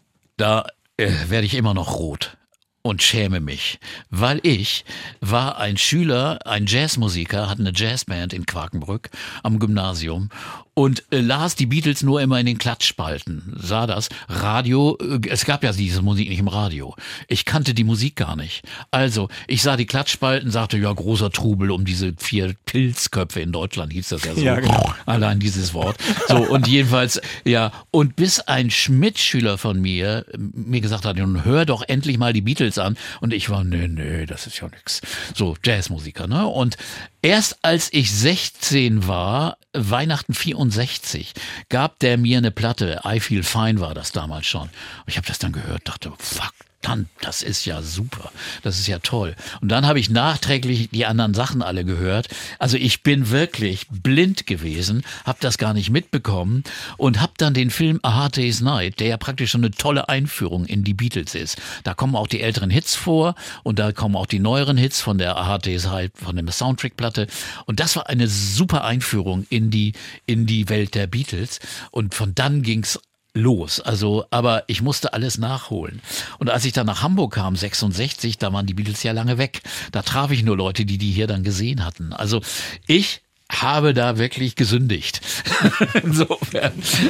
Da äh, werde ich immer noch rot und schäme mich, weil ich war ein Schüler, ein Jazzmusiker, hatte eine Jazzband in Quakenbrück am Gymnasium und äh, las die Beatles nur immer in den Klatschspalten, sah das. Radio, äh, es gab ja diese Musik nicht im Radio. Ich kannte die Musik gar nicht. Also, ich sah die Klatschspalten, sagte, ja, großer Trubel um diese vier Pilzköpfe, in Deutschland hieß das ja so. Ja, genau. Allein dieses Wort. So, und jedenfalls, ja, und bis ein Schmidt-Schüler von mir äh, mir gesagt hat, nun hör doch endlich mal die Beatles an. Und ich war, nee, nee, das ist ja nix. So, Jazzmusiker, ne? Und erst als ich sechzehn war, Weihnachten vierundsechzig, gab der mir eine Platte, I Feel Fine war das damals schon. Und ich habe das dann gehört, dachte, fuck, dann, das ist ja super, das ist ja toll. Und dann habe ich nachträglich die anderen Sachen alle gehört. Also ich bin wirklich blind gewesen, habe das gar nicht mitbekommen und habe dann den Film A Hard Day's Night, der ja praktisch schon eine tolle Einführung in die Beatles ist. Da kommen auch die älteren Hits vor und da kommen auch die neueren Hits von der A Hard Day's Night, von der Soundtrack-Platte. Und das war eine super Einführung in die, in die Welt der Beatles. Und von dann ging's los. Also, aber ich musste alles nachholen. Und als ich dann nach Hamburg kam, sechsundsechzig, da waren die Beatles ja lange weg. Da traf ich nur Leute, die die hier dann gesehen hatten. Also ich habe da wirklich gesündigt. Insofern.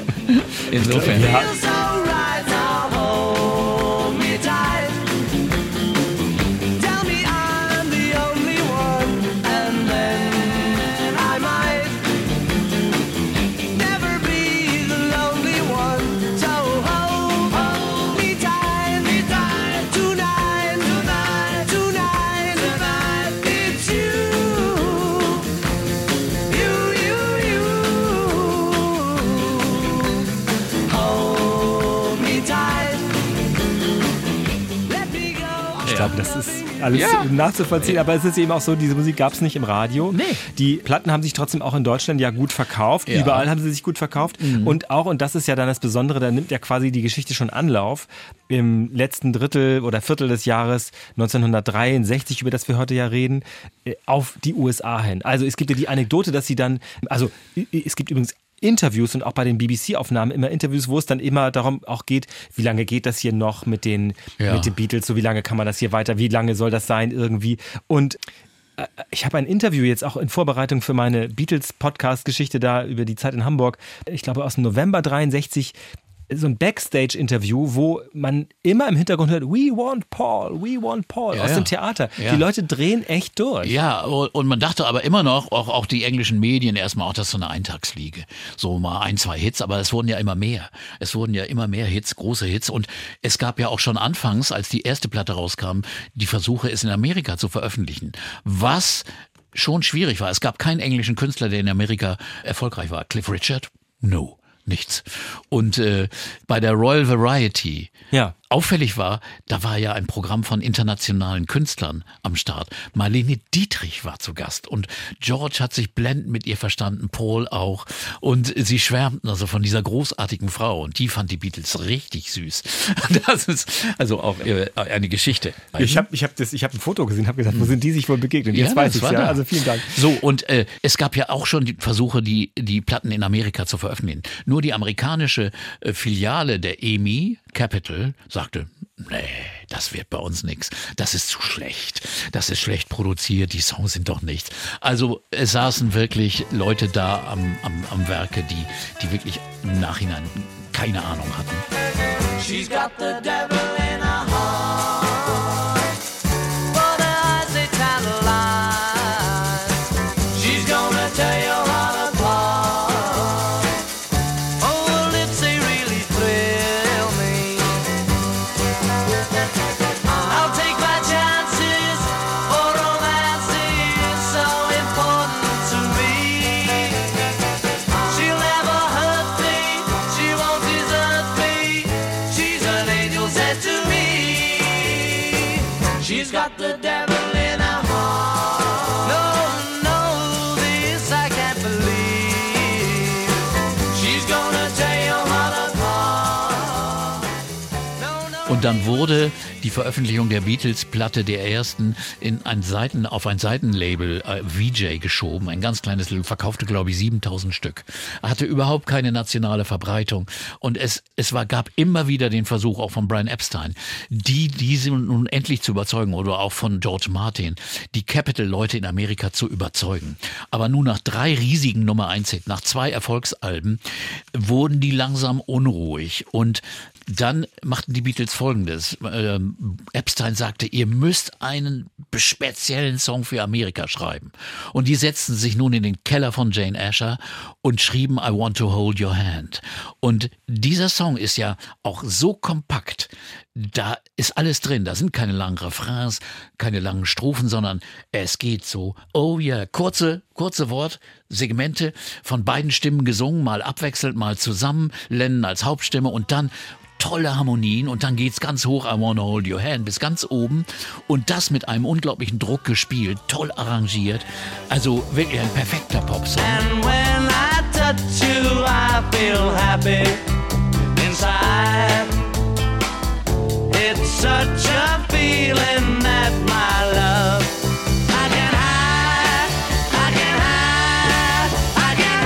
Insofern. Ja. Ich glaube, das ist alles Ja. nachzuvollziehen, aber es ist eben auch so, diese Musik gab es nicht im Radio. Nee. Die Platten haben sich trotzdem auch in Deutschland ja gut verkauft. Ja. Überall haben sie sich gut verkauft. Mhm. Und auch, und das ist ja dann das Besondere, da nimmt ja quasi die Geschichte schon Anlauf, im letzten Drittel oder Viertel des Jahres neunzehnhundertdreiundsechzig, über das wir heute ja reden, äh, auf die U S A hin. Also es gibt ja die Anekdote, dass sie dann, also es gibt übrigens Interviews und auch bei den B B C-Aufnahmen immer Interviews, wo es dann immer darum auch geht, wie lange geht das hier noch mit den, Ja. mit den Beatles, so wie lange kann man das hier weiter, wie lange soll das sein irgendwie. Und äh, ich habe ein Interview jetzt auch in Vorbereitung für meine Beatles-Podcast-Geschichte da über die Zeit in Hamburg, ich glaube aus dem November dreiundsechzig, so ein Backstage-Interview, wo man immer im Hintergrund hört, we want Paul, we want Paul, Ja, aus ja. dem Theater. Ja. Die Leute drehen echt durch. Ja, und man dachte aber immer noch, auch, auch die englischen Medien erstmal, auch das ist so eine Eintagsfliege. So mal ein, zwei Hits, aber es wurden ja immer mehr. Es wurden ja immer mehr Hits, große Hits. Und es gab ja auch schon anfangs, als die erste Platte rauskam, die Versuche, es in Amerika zu veröffentlichen. Was schon schwierig war. Es gab keinen englischen Künstler, der in Amerika erfolgreich war. Cliff Richard? No. Nichts. Und äh, bei der Royal Variety Ja. auffällig war, da war ja ein Programm von internationalen Künstlern am Start. Marlene Dietrich war zu Gast und George hat sich blendend mit ihr verstanden, Paul auch. Und sie schwärmten also von dieser großartigen Frau und die fand die Beatles richtig süß. Das ist also auch äh, eine Geschichte. Ich habe ich hab das, ich hab ein Foto gesehen, habe gedacht, wo sind die sich wohl begegnet? Jetzt Ja, weiß das ich war ja. da. Also vielen Dank. So, und äh, es gab ja auch schon die Versuche, die, die Platten in Amerika zu veröffentlichen. Nur die amerikanische äh, Filiale der E M I, Capitol, sagte, nee, das wird bei uns nichts. Das ist zu schlecht. Das ist schlecht produziert, die Songs sind doch nichts. Also es saßen wirklich Leute da am, am, am Werke, die, die wirklich im Nachhinein keine Ahnung hatten. She's got the devil in her heart, but her eyes they tantalize. She's gonna tear your heart apart. Oh, her lips they really thrill me. I'll take my chances, for romance is so important to me. She'll never hurt me, she won't desert me. She's an angel sent to me. She's got the devil in her heart. No, no, this I can't believe. She's gonna tear your heart apart. No, no. Und dann wurde die Veröffentlichung der Beatles-Platte der ersten in ein Seiten, auf ein Seitenlabel äh, V J geschoben. Ein ganz kleines Label, verkaufte glaube ich siebentausend Stück. Hatte überhaupt keine nationale Verbreitung. Und es, es war, gab immer wieder den Versuch, auch von Brian Epstein, die diese nun endlich zu überzeugen, oder auch von George Martin, die Capitol-Leute in Amerika zu überzeugen. Aber nun nach drei riesigen Nummer eins Hits, nach zwei Erfolgsalben, wurden die langsam unruhig. Und dann machten die Beatles Folgendes. Ähm, Epstein sagte, ihr müsst einen speziellen Song für Amerika schreiben. Und die setzten sich nun in den Keller von Jane Asher und schrieben I Want to Hold Your Hand. Und dieser Song ist ja auch so kompakt. Da ist alles drin. Da sind keine langen Refrains, keine langen Strophen, sondern es geht so, oh yeah, kurze, kurze Wortsegmente von beiden Stimmen gesungen, mal abwechselnd, mal zusammen, Lennon als Hauptstimme und dann tolle Harmonien und dann geht's ganz hoch, I Wanna Hold Your Hand, bis ganz oben und das mit einem unglaublichen Druck gespielt, toll arrangiert, also wirklich ein perfekter Popsong. And when I touch you, I feel happy inside. It's such a feeling that my love I can hide, I can hide, I can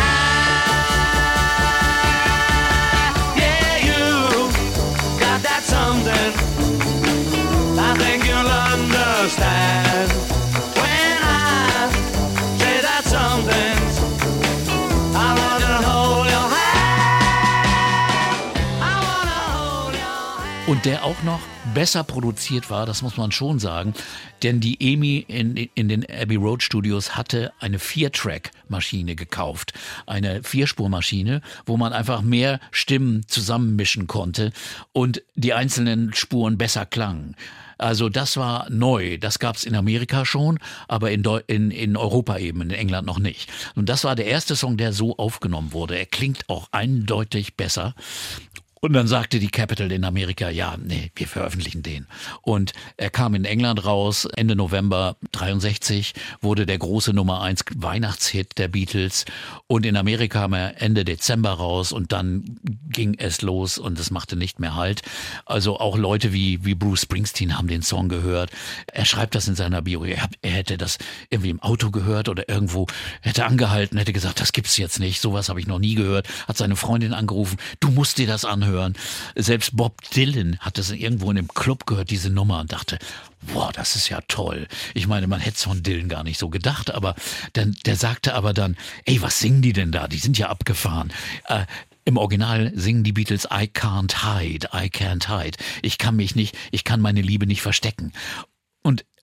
hide. Yeah, you got that something I think you'll understand when I say that something's I wanna hold your hand. I wanna hold your hand. Und der auch noch besser produziert war, das muss man schon sagen, denn die E M I in, in den Abbey Road Studios hatte eine Vier-Track-Maschine gekauft, eine Vierspurmaschine, wo man einfach mehr Stimmen zusammenmischen konnte und die einzelnen Spuren besser klangen. Also das war neu, das gab's in Amerika schon, aber in, Deu- in, in Europa eben, in England noch nicht. Und das war der erste Song, der so aufgenommen wurde. Er klingt auch eindeutig besser. Und dann sagte die Capitol in Amerika, ja, nee, wir veröffentlichen den. Und er kam in England raus, Ende November dreiundsechzig, wurde der große Nummer eins Weihnachtshit der Beatles. Und in Amerika kam er Ende Dezember raus und dann ging es los und es machte nicht mehr Halt. Also auch Leute wie, wie Bruce Springsteen haben den Song gehört. Er schreibt das in seiner Bio. Er, er hätte das irgendwie im Auto gehört oder irgendwo, hätte angehalten, hätte gesagt, das gibt's jetzt nicht, sowas habe ich noch nie gehört. Hat seine Freundin angerufen, du musst dir das anhören. Hören. Selbst Bob Dylan hat das irgendwo in einem Club gehört, diese Nummer, und dachte, boah, das ist ja toll. Ich meine, man hätte es von Dylan gar nicht so gedacht, aber dann, der sagte aber dann, ey, was singen die denn da? Die sind ja abgefahren. Äh, Im Original singen die Beatles I can't hide, I can't hide. Ich kann mich nicht, ich kann meine Liebe nicht verstecken. Und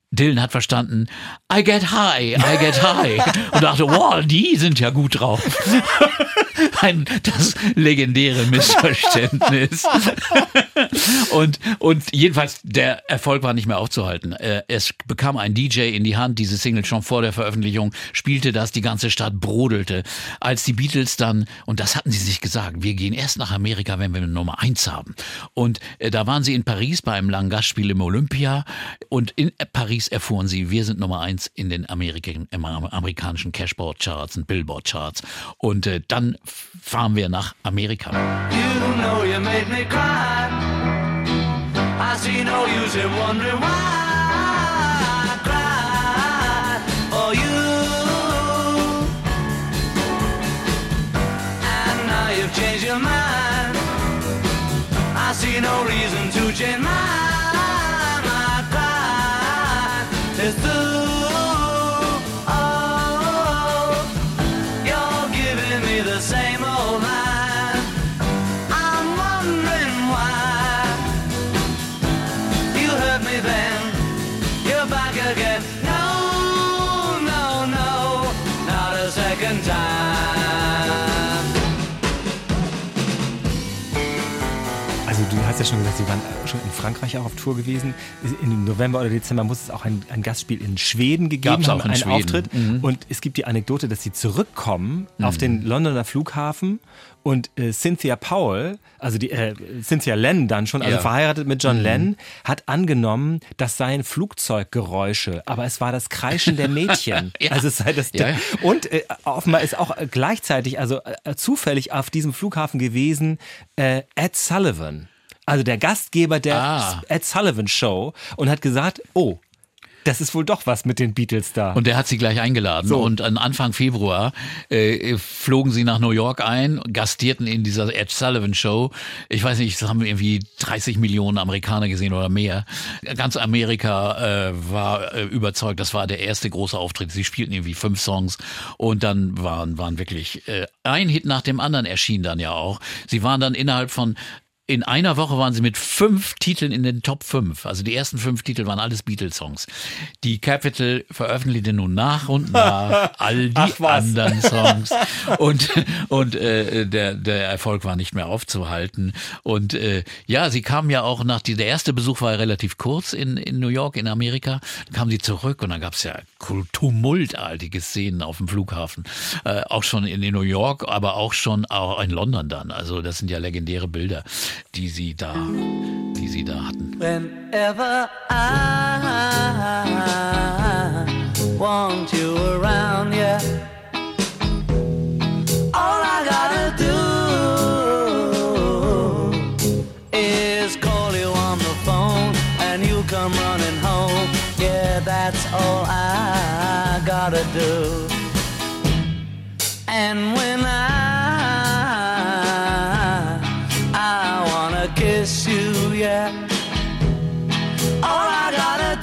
Dylan hat verstanden, I get high, I get high. Und dachte, wow, die sind ja gut drauf. Ein, das legendäre Missverständnis. und, und jedenfalls, der Erfolg war nicht mehr aufzuhalten. Es bekam ein D J in die Hand, diese Single schon vor der Veröffentlichung, spielte das, die ganze Stadt brodelte. Als die Beatles dann, und das hatten sie sich gesagt, wir gehen erst nach Amerika, wenn wir eine Nummer eins haben. Und da waren sie in Paris bei einem langen Gastspiel im Olympia und in Paris erfuhren sie, wir sind Nummer eins in den Amerikan- amerikanischen Cashboard-Charts und Billboard-Charts. Und äh, dann fahren wir nach Amerika. You know you made me cry. I see no use in wondering why I cried for you. And now you've changed your mind. I see no reason to change mine. I cried. It's through. Oh, you're giving me the same old line. I'm wondering why you hurt me then. You're back again. No, no, no, not a second time. Also du hast ja schon gesagt, Sie waren schon in Frankreich auch auf Tour gewesen. Im November oder Dezember muss es auch ein, ein Gastspiel in Schweden gegeben Gab's haben, auch in einen Schweden. Auftritt. Mhm. Und es gibt die Anekdote, dass sie zurückkommen Mhm. auf den Londoner Flughafen und äh, Cynthia Powell, also die äh, Cynthia Lennon dann schon, also Ja. verheiratet mit John Mhm. Lennon, hat angenommen, das seien Flugzeuggeräusche, aber es war das Kreischen der Mädchen. Ja. Also es sei das Ja, ja. Und äh, offenbar ist auch äh, gleichzeitig, also äh, zufällig auf diesem Flughafen gewesen, äh, Ed Sullivan. Also der Gastgeber der Ah. Ed Sullivan Show und hat gesagt, oh, das ist wohl doch was mit den Beatles da. Und der hat sie gleich eingeladen. So. Und an Anfang Februar äh, flogen sie nach New York ein, gastierten in dieser Ed Sullivan Show. Ich weiß nicht, das haben irgendwie dreißig Millionen Amerikaner gesehen oder mehr. Ganz Amerika äh, war äh, überzeugt, das war der erste große Auftritt. Sie spielten irgendwie fünf Songs und dann waren, waren wirklich äh, ein Hit nach dem anderen erschien dann ja auch. Sie waren dann innerhalb von In einer Woche waren sie mit fünf Titeln in den Top fünf. Also die ersten fünf Titel waren alles Beatles-Songs. Die Capitol veröffentlichte nun nach und nach all die Ach, was. anderen Songs. Und, und äh, der, der Erfolg war nicht mehr aufzuhalten. Und äh, ja, sie kamen ja auch nach, die, der erste Besuch war relativ kurz in, in New York, in Amerika. Dann kamen sie zurück und dann gab es ja tumultartige Szenen auf dem Flughafen. Äh, auch schon in, in New York, aber auch schon auch in London dann. Also das sind ja legendäre Bilder, die sie da, die sie da hatten. Whenever I want you around, yeah, all I gotta do is call you on the phone and you come running home. Yeah, that's all I gotta do. And when I kiss you, yeah, all I gotta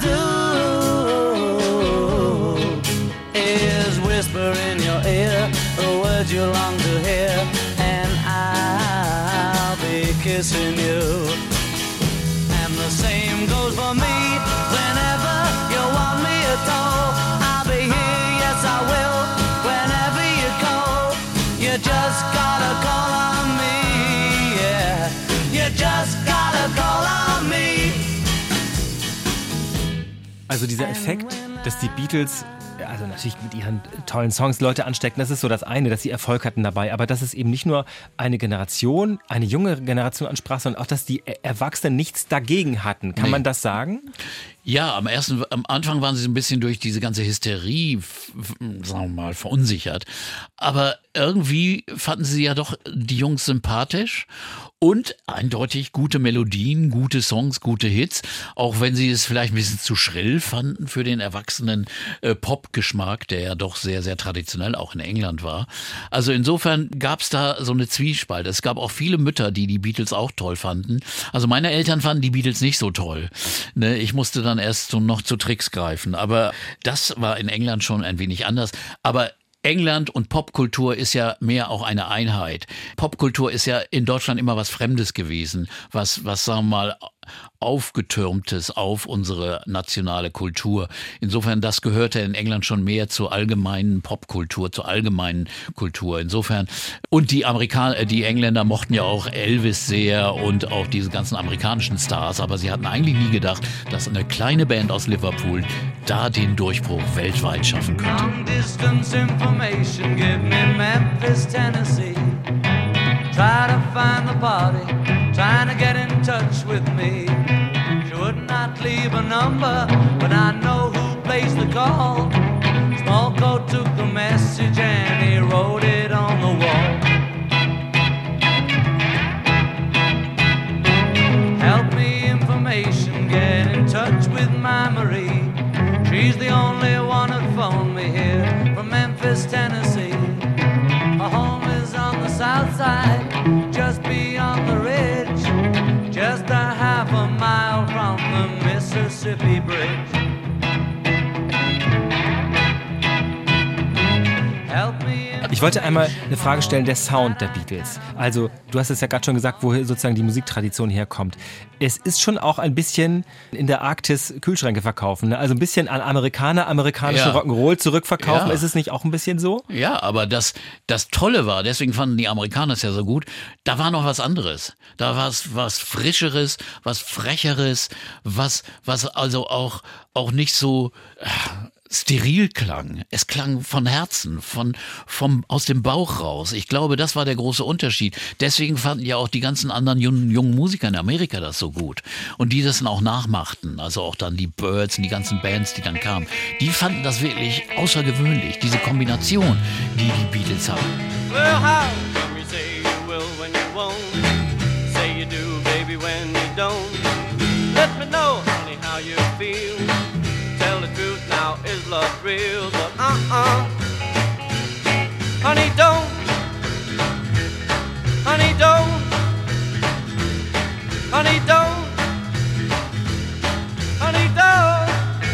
do is whisper in your ear the words you long to hear, and I'll be kissing you. And the same goes for me. Whenever you want me at all, I'll be here, yes I will. Whenever you call, you just gotta call on me. You just gotta call on me. Also dieser Effekt, dass die Beatles, also natürlich mit ihren tollen Songs Leute anstecken, das ist so das eine, dass sie Erfolg hatten dabei, aber dass es eben nicht nur eine Generation, eine junge Generation ansprach, sondern auch, dass die Erwachsenen nichts dagegen hatten. Kann Nee. man das sagen? Ja, am ersten, am Anfang waren sie so ein bisschen durch diese ganze Hysterie, f- f- sagen wir mal, verunsichert. Aber irgendwie fanden sie ja doch die Jungs sympathisch und eindeutig gute Melodien, gute Songs, gute Hits. Auch wenn sie es vielleicht ein bisschen zu schrill fanden für den erwachsenen äh, Pop-Geschmack, der ja doch sehr, sehr traditionell auch in England war. Also insofern gab es da so eine Zwiespalt. Es gab auch viele Mütter, die die Beatles auch toll fanden. Also meine Eltern fanden die Beatles nicht so toll. Ne, ich musste dann erst so noch zu Tricks greifen. Aber das war in England schon ein wenig anders. Aber England und Popkultur ist ja mehr auch eine Einheit. Popkultur ist ja in Deutschland immer was Fremdes gewesen, was, was sagen wir mal, aufgetürmtes auf unsere nationale Kultur. Insofern, das gehörte in England schon mehr zur allgemeinen Popkultur, zur allgemeinen Kultur. Insofern, und die Amerikaner, die Engländer mochten ja auch Elvis sehr und auch diese ganzen amerikanischen Stars, aber sie hatten eigentlich nie gedacht, dass eine kleine Band aus Liverpool da den Durchbruch weltweit schaffen könnte. Long distance information, give me Memphis, Tennessee. Try to find the party, trying to get in touch with me. She would not leave a number, but I know who placed the call. Small coat took the message and he wrote it on the wall. Help me information, get in touch with my Marie. She's the only one who phoned me here from Memphis, Tennessee. Her home is on the south side, just beyond the ridge, just a half a mile from the Mississippi Bridge. Help me. Ich wollte einmal eine Frage stellen, der Sound der Beatles. Also, du hast es ja gerade schon gesagt, woher sozusagen die Musiktradition herkommt. Es ist schon auch ein bisschen in der Arktis Kühlschränke verkaufen, ne? Also ein bisschen an Amerikaner, amerikanischen Ja. Rock'n'Roll zurückverkaufen. Ja. Ist es nicht auch ein bisschen so? Ja, aber das, das Tolle war, deswegen fanden die Amerikaner es ja so gut, da war noch was anderes. Da war es was Frischeres, was Frecheres, was, was also auch, auch nicht so äh, steril klang. Es klang von Herzen, von, vom, aus dem Bauch raus. Ich glaube, das war der große Unterschied. Deswegen fanden ja auch die ganzen anderen jungen, jungen Musiker in Amerika das so gut. Und die das dann auch nachmachten. Also auch dann die Byrds und die ganzen Bands, die dann kamen. Die fanden das wirklich außergewöhnlich. Diese Kombination, die die Beatles hatten. Well, how come you say you will when you won't? Say you do, baby, when you don't. Let me know, honey, how you feel. Tell the truth now, is love real? But uh-uh, honey, don't. Honey, don't. Honey, don't. Honey, don't.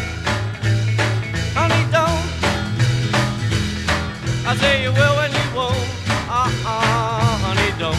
Honey, don't. I say you will when you won't. Uh-uh, honey, don't.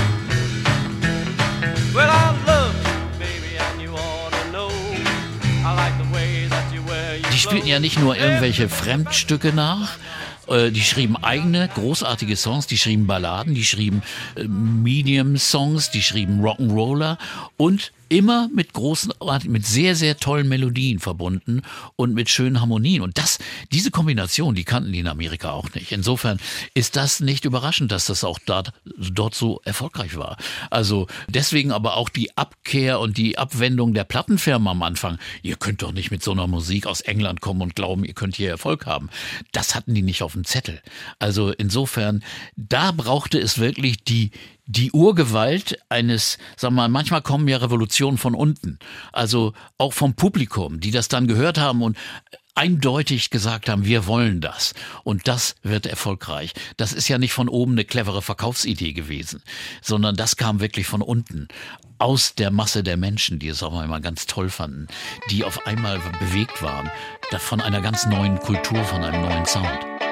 Well, I love you, baby, and you ought to know. I like the way that you wear your Die spielten ja nicht nur irgendwelche Fremdstücke nach, äh, die schrieben eigene, großartige Songs, die schrieben Balladen, die schrieben äh, Medium-Songs, die schrieben Rock'n'Roller und immer mit großen, mit sehr, sehr tollen Melodien verbunden und mit schönen Harmonien. Und das, diese Kombination, die kannten die in Amerika auch nicht. Insofern ist das nicht überraschend, dass das auch dort, dort so erfolgreich war. Also deswegen aber auch die Abkehr und die Abwendung der Plattenfirmen am Anfang. Ihr könnt doch nicht mit so einer Musik aus England kommen und glauben, ihr könnt hier Erfolg haben. Das hatten die nicht auf dem Zettel. Also insofern, da brauchte es wirklich die Die Urgewalt eines, sagen wir mal, manchmal kommen ja Revolutionen von unten, also auch vom Publikum, die das dann gehört haben und eindeutig gesagt haben, wir wollen das und das wird erfolgreich. Das ist ja nicht von oben eine clevere Verkaufsidee gewesen, sondern das kam wirklich von unten, aus der Masse der Menschen, die es auch einmal ganz toll fanden, die auf einmal bewegt waren, von einer ganz neuen Kultur, von einem neuen Sound.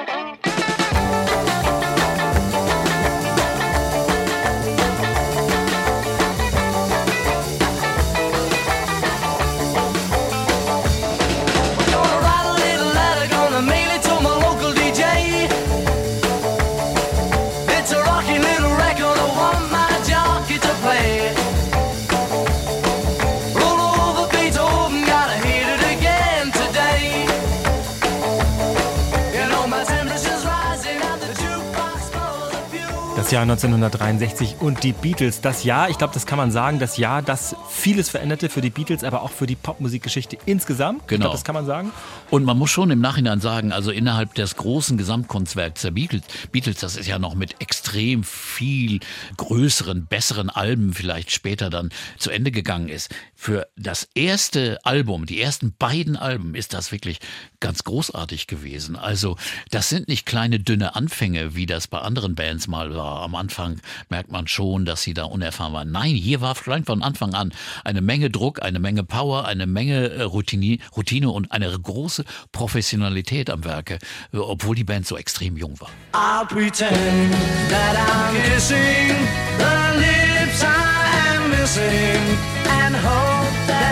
Das Jahr neunzehnhundertdreiundsechzig und die Beatles. Das Jahr, ich glaube, das kann man sagen, das Jahr, das vieles veränderte für die Beatles, aber auch für die Popmusikgeschichte insgesamt. Genau. Ich glaube, das kann man sagen. Und man muss schon im Nachhinein sagen, also innerhalb des großen Gesamtkunstwerks der Beatles, Beatles, das ist ja noch mit extrem viel größeren, besseren Alben vielleicht später dann zu Ende gegangen ist. Für das erste Album, die ersten beiden Alben, ist das wirklich ganz großartig gewesen. Also das sind nicht kleine, dünne Anfänge, wie das bei anderen Bands mal war. Am Anfang merkt man schon, dass sie da unerfahren waren. Nein, hier war vielleicht von Anfang an eine Menge Druck, eine Menge Power, eine Menge Routine, Routine und eine große Professionalität am Werke, obwohl die Band so extrem jung war. I'll pretend that I'm kissing the lips I am missing and hold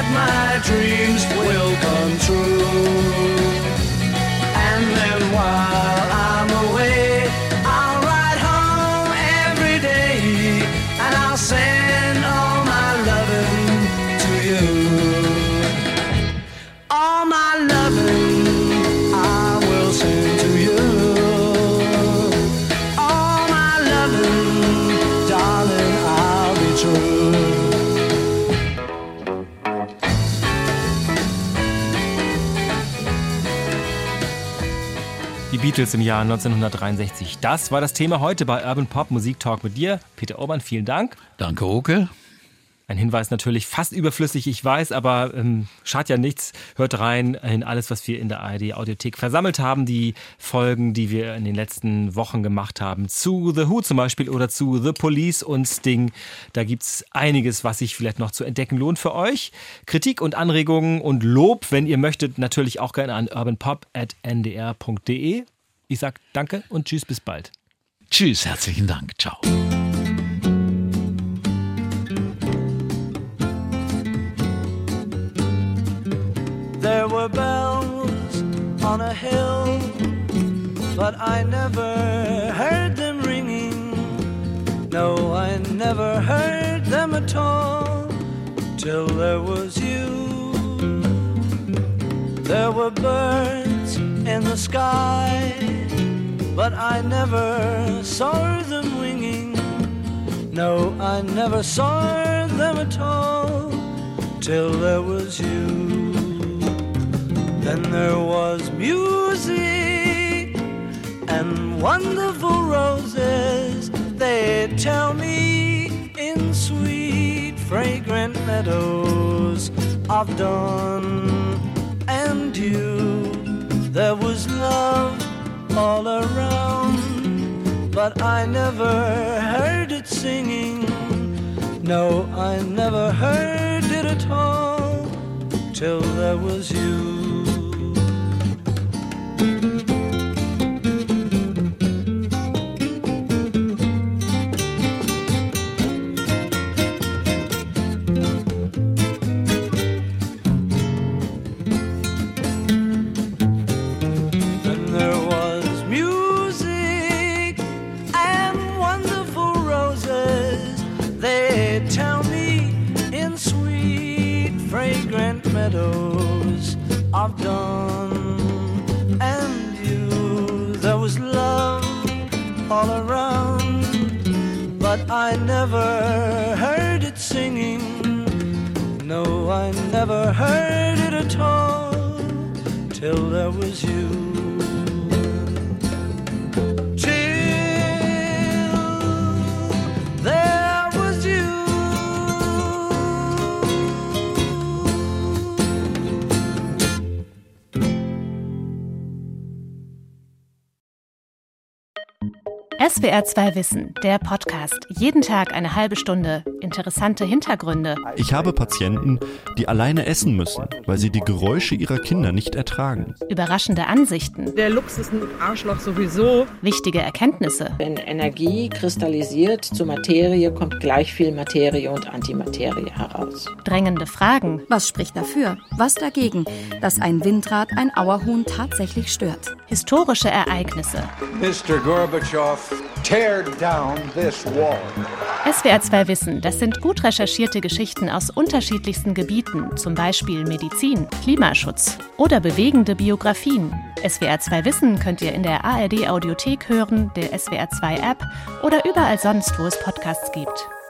that my dreams will come true. And then while I'm away, I'll ride home every day, and I'll send all my loving to you. All my loving I will send to you. All my loving, darling, I'll be true. Die Beatles im Jahr neunzehnhundertdreiundsechzig. Das war das Thema heute bei Urban Pop Musik Talk mit dir, Peter Urban. Vielen Dank. Danke, Oke. Ein Hinweis natürlich fast überflüssig, ich weiß, aber ähm, schadet ja nichts. Hört rein in alles, was wir in der A R D Audiothek versammelt haben. Die Folgen, die wir in den letzten Wochen gemacht haben. Zu The Who zum Beispiel oder zu The Police und Sting. Da gibt's einiges, was sich vielleicht noch zu entdecken lohnt für euch. Kritik und Anregungen und Lob, wenn ihr möchtet, natürlich auch gerne an urbanpop at n d r punkt d e. Ich sag danke und tschüss, bis bald. Tschüss, herzlichen Dank. Ciao. There were bells on a hill, but I never heard them ringing. No, I never heard them at all, till there was you. There were birds in the sky, but I never saw them winging. No, I never saw them at all, till there was you. Then there was music and wonderful roses, they tell me, in sweet fragrant meadows of dawn and dew. There was love all around, but I never heard it singing. No, I never heard it at all, till there was you. Meadows of dawn and you. There was love all around, but I never heard it singing. No, I never heard it at all, till there was you. S W R zwei Wissen, der Podcast. Jeden Tag eine halbe Stunde. Interessante Hintergründe. Ich habe Patienten, die alleine essen müssen, weil sie die Geräusche ihrer Kinder nicht ertragen. Überraschende Ansichten. Der Luchs ist ein Arschloch sowieso. Wichtige Erkenntnisse. Wenn Energie kristallisiert zu Materie, kommt gleich viel Materie und Antimaterie heraus. Drängende Fragen. Was spricht dafür? Was dagegen, dass ein Windrad ein Auerhuhn tatsächlich stört? Historische Ereignisse. Mister Gorbatschow, tear down this wall. S W R zwei Wissen, das sind gut recherchierte Geschichten aus unterschiedlichsten Gebieten, zum Beispiel Medizin, Klimaschutz oder bewegende Biografien. S W R zwei Wissen könnt ihr in der A R D Audiothek hören, der S W R zwei App oder überall sonst, wo es Podcasts gibt.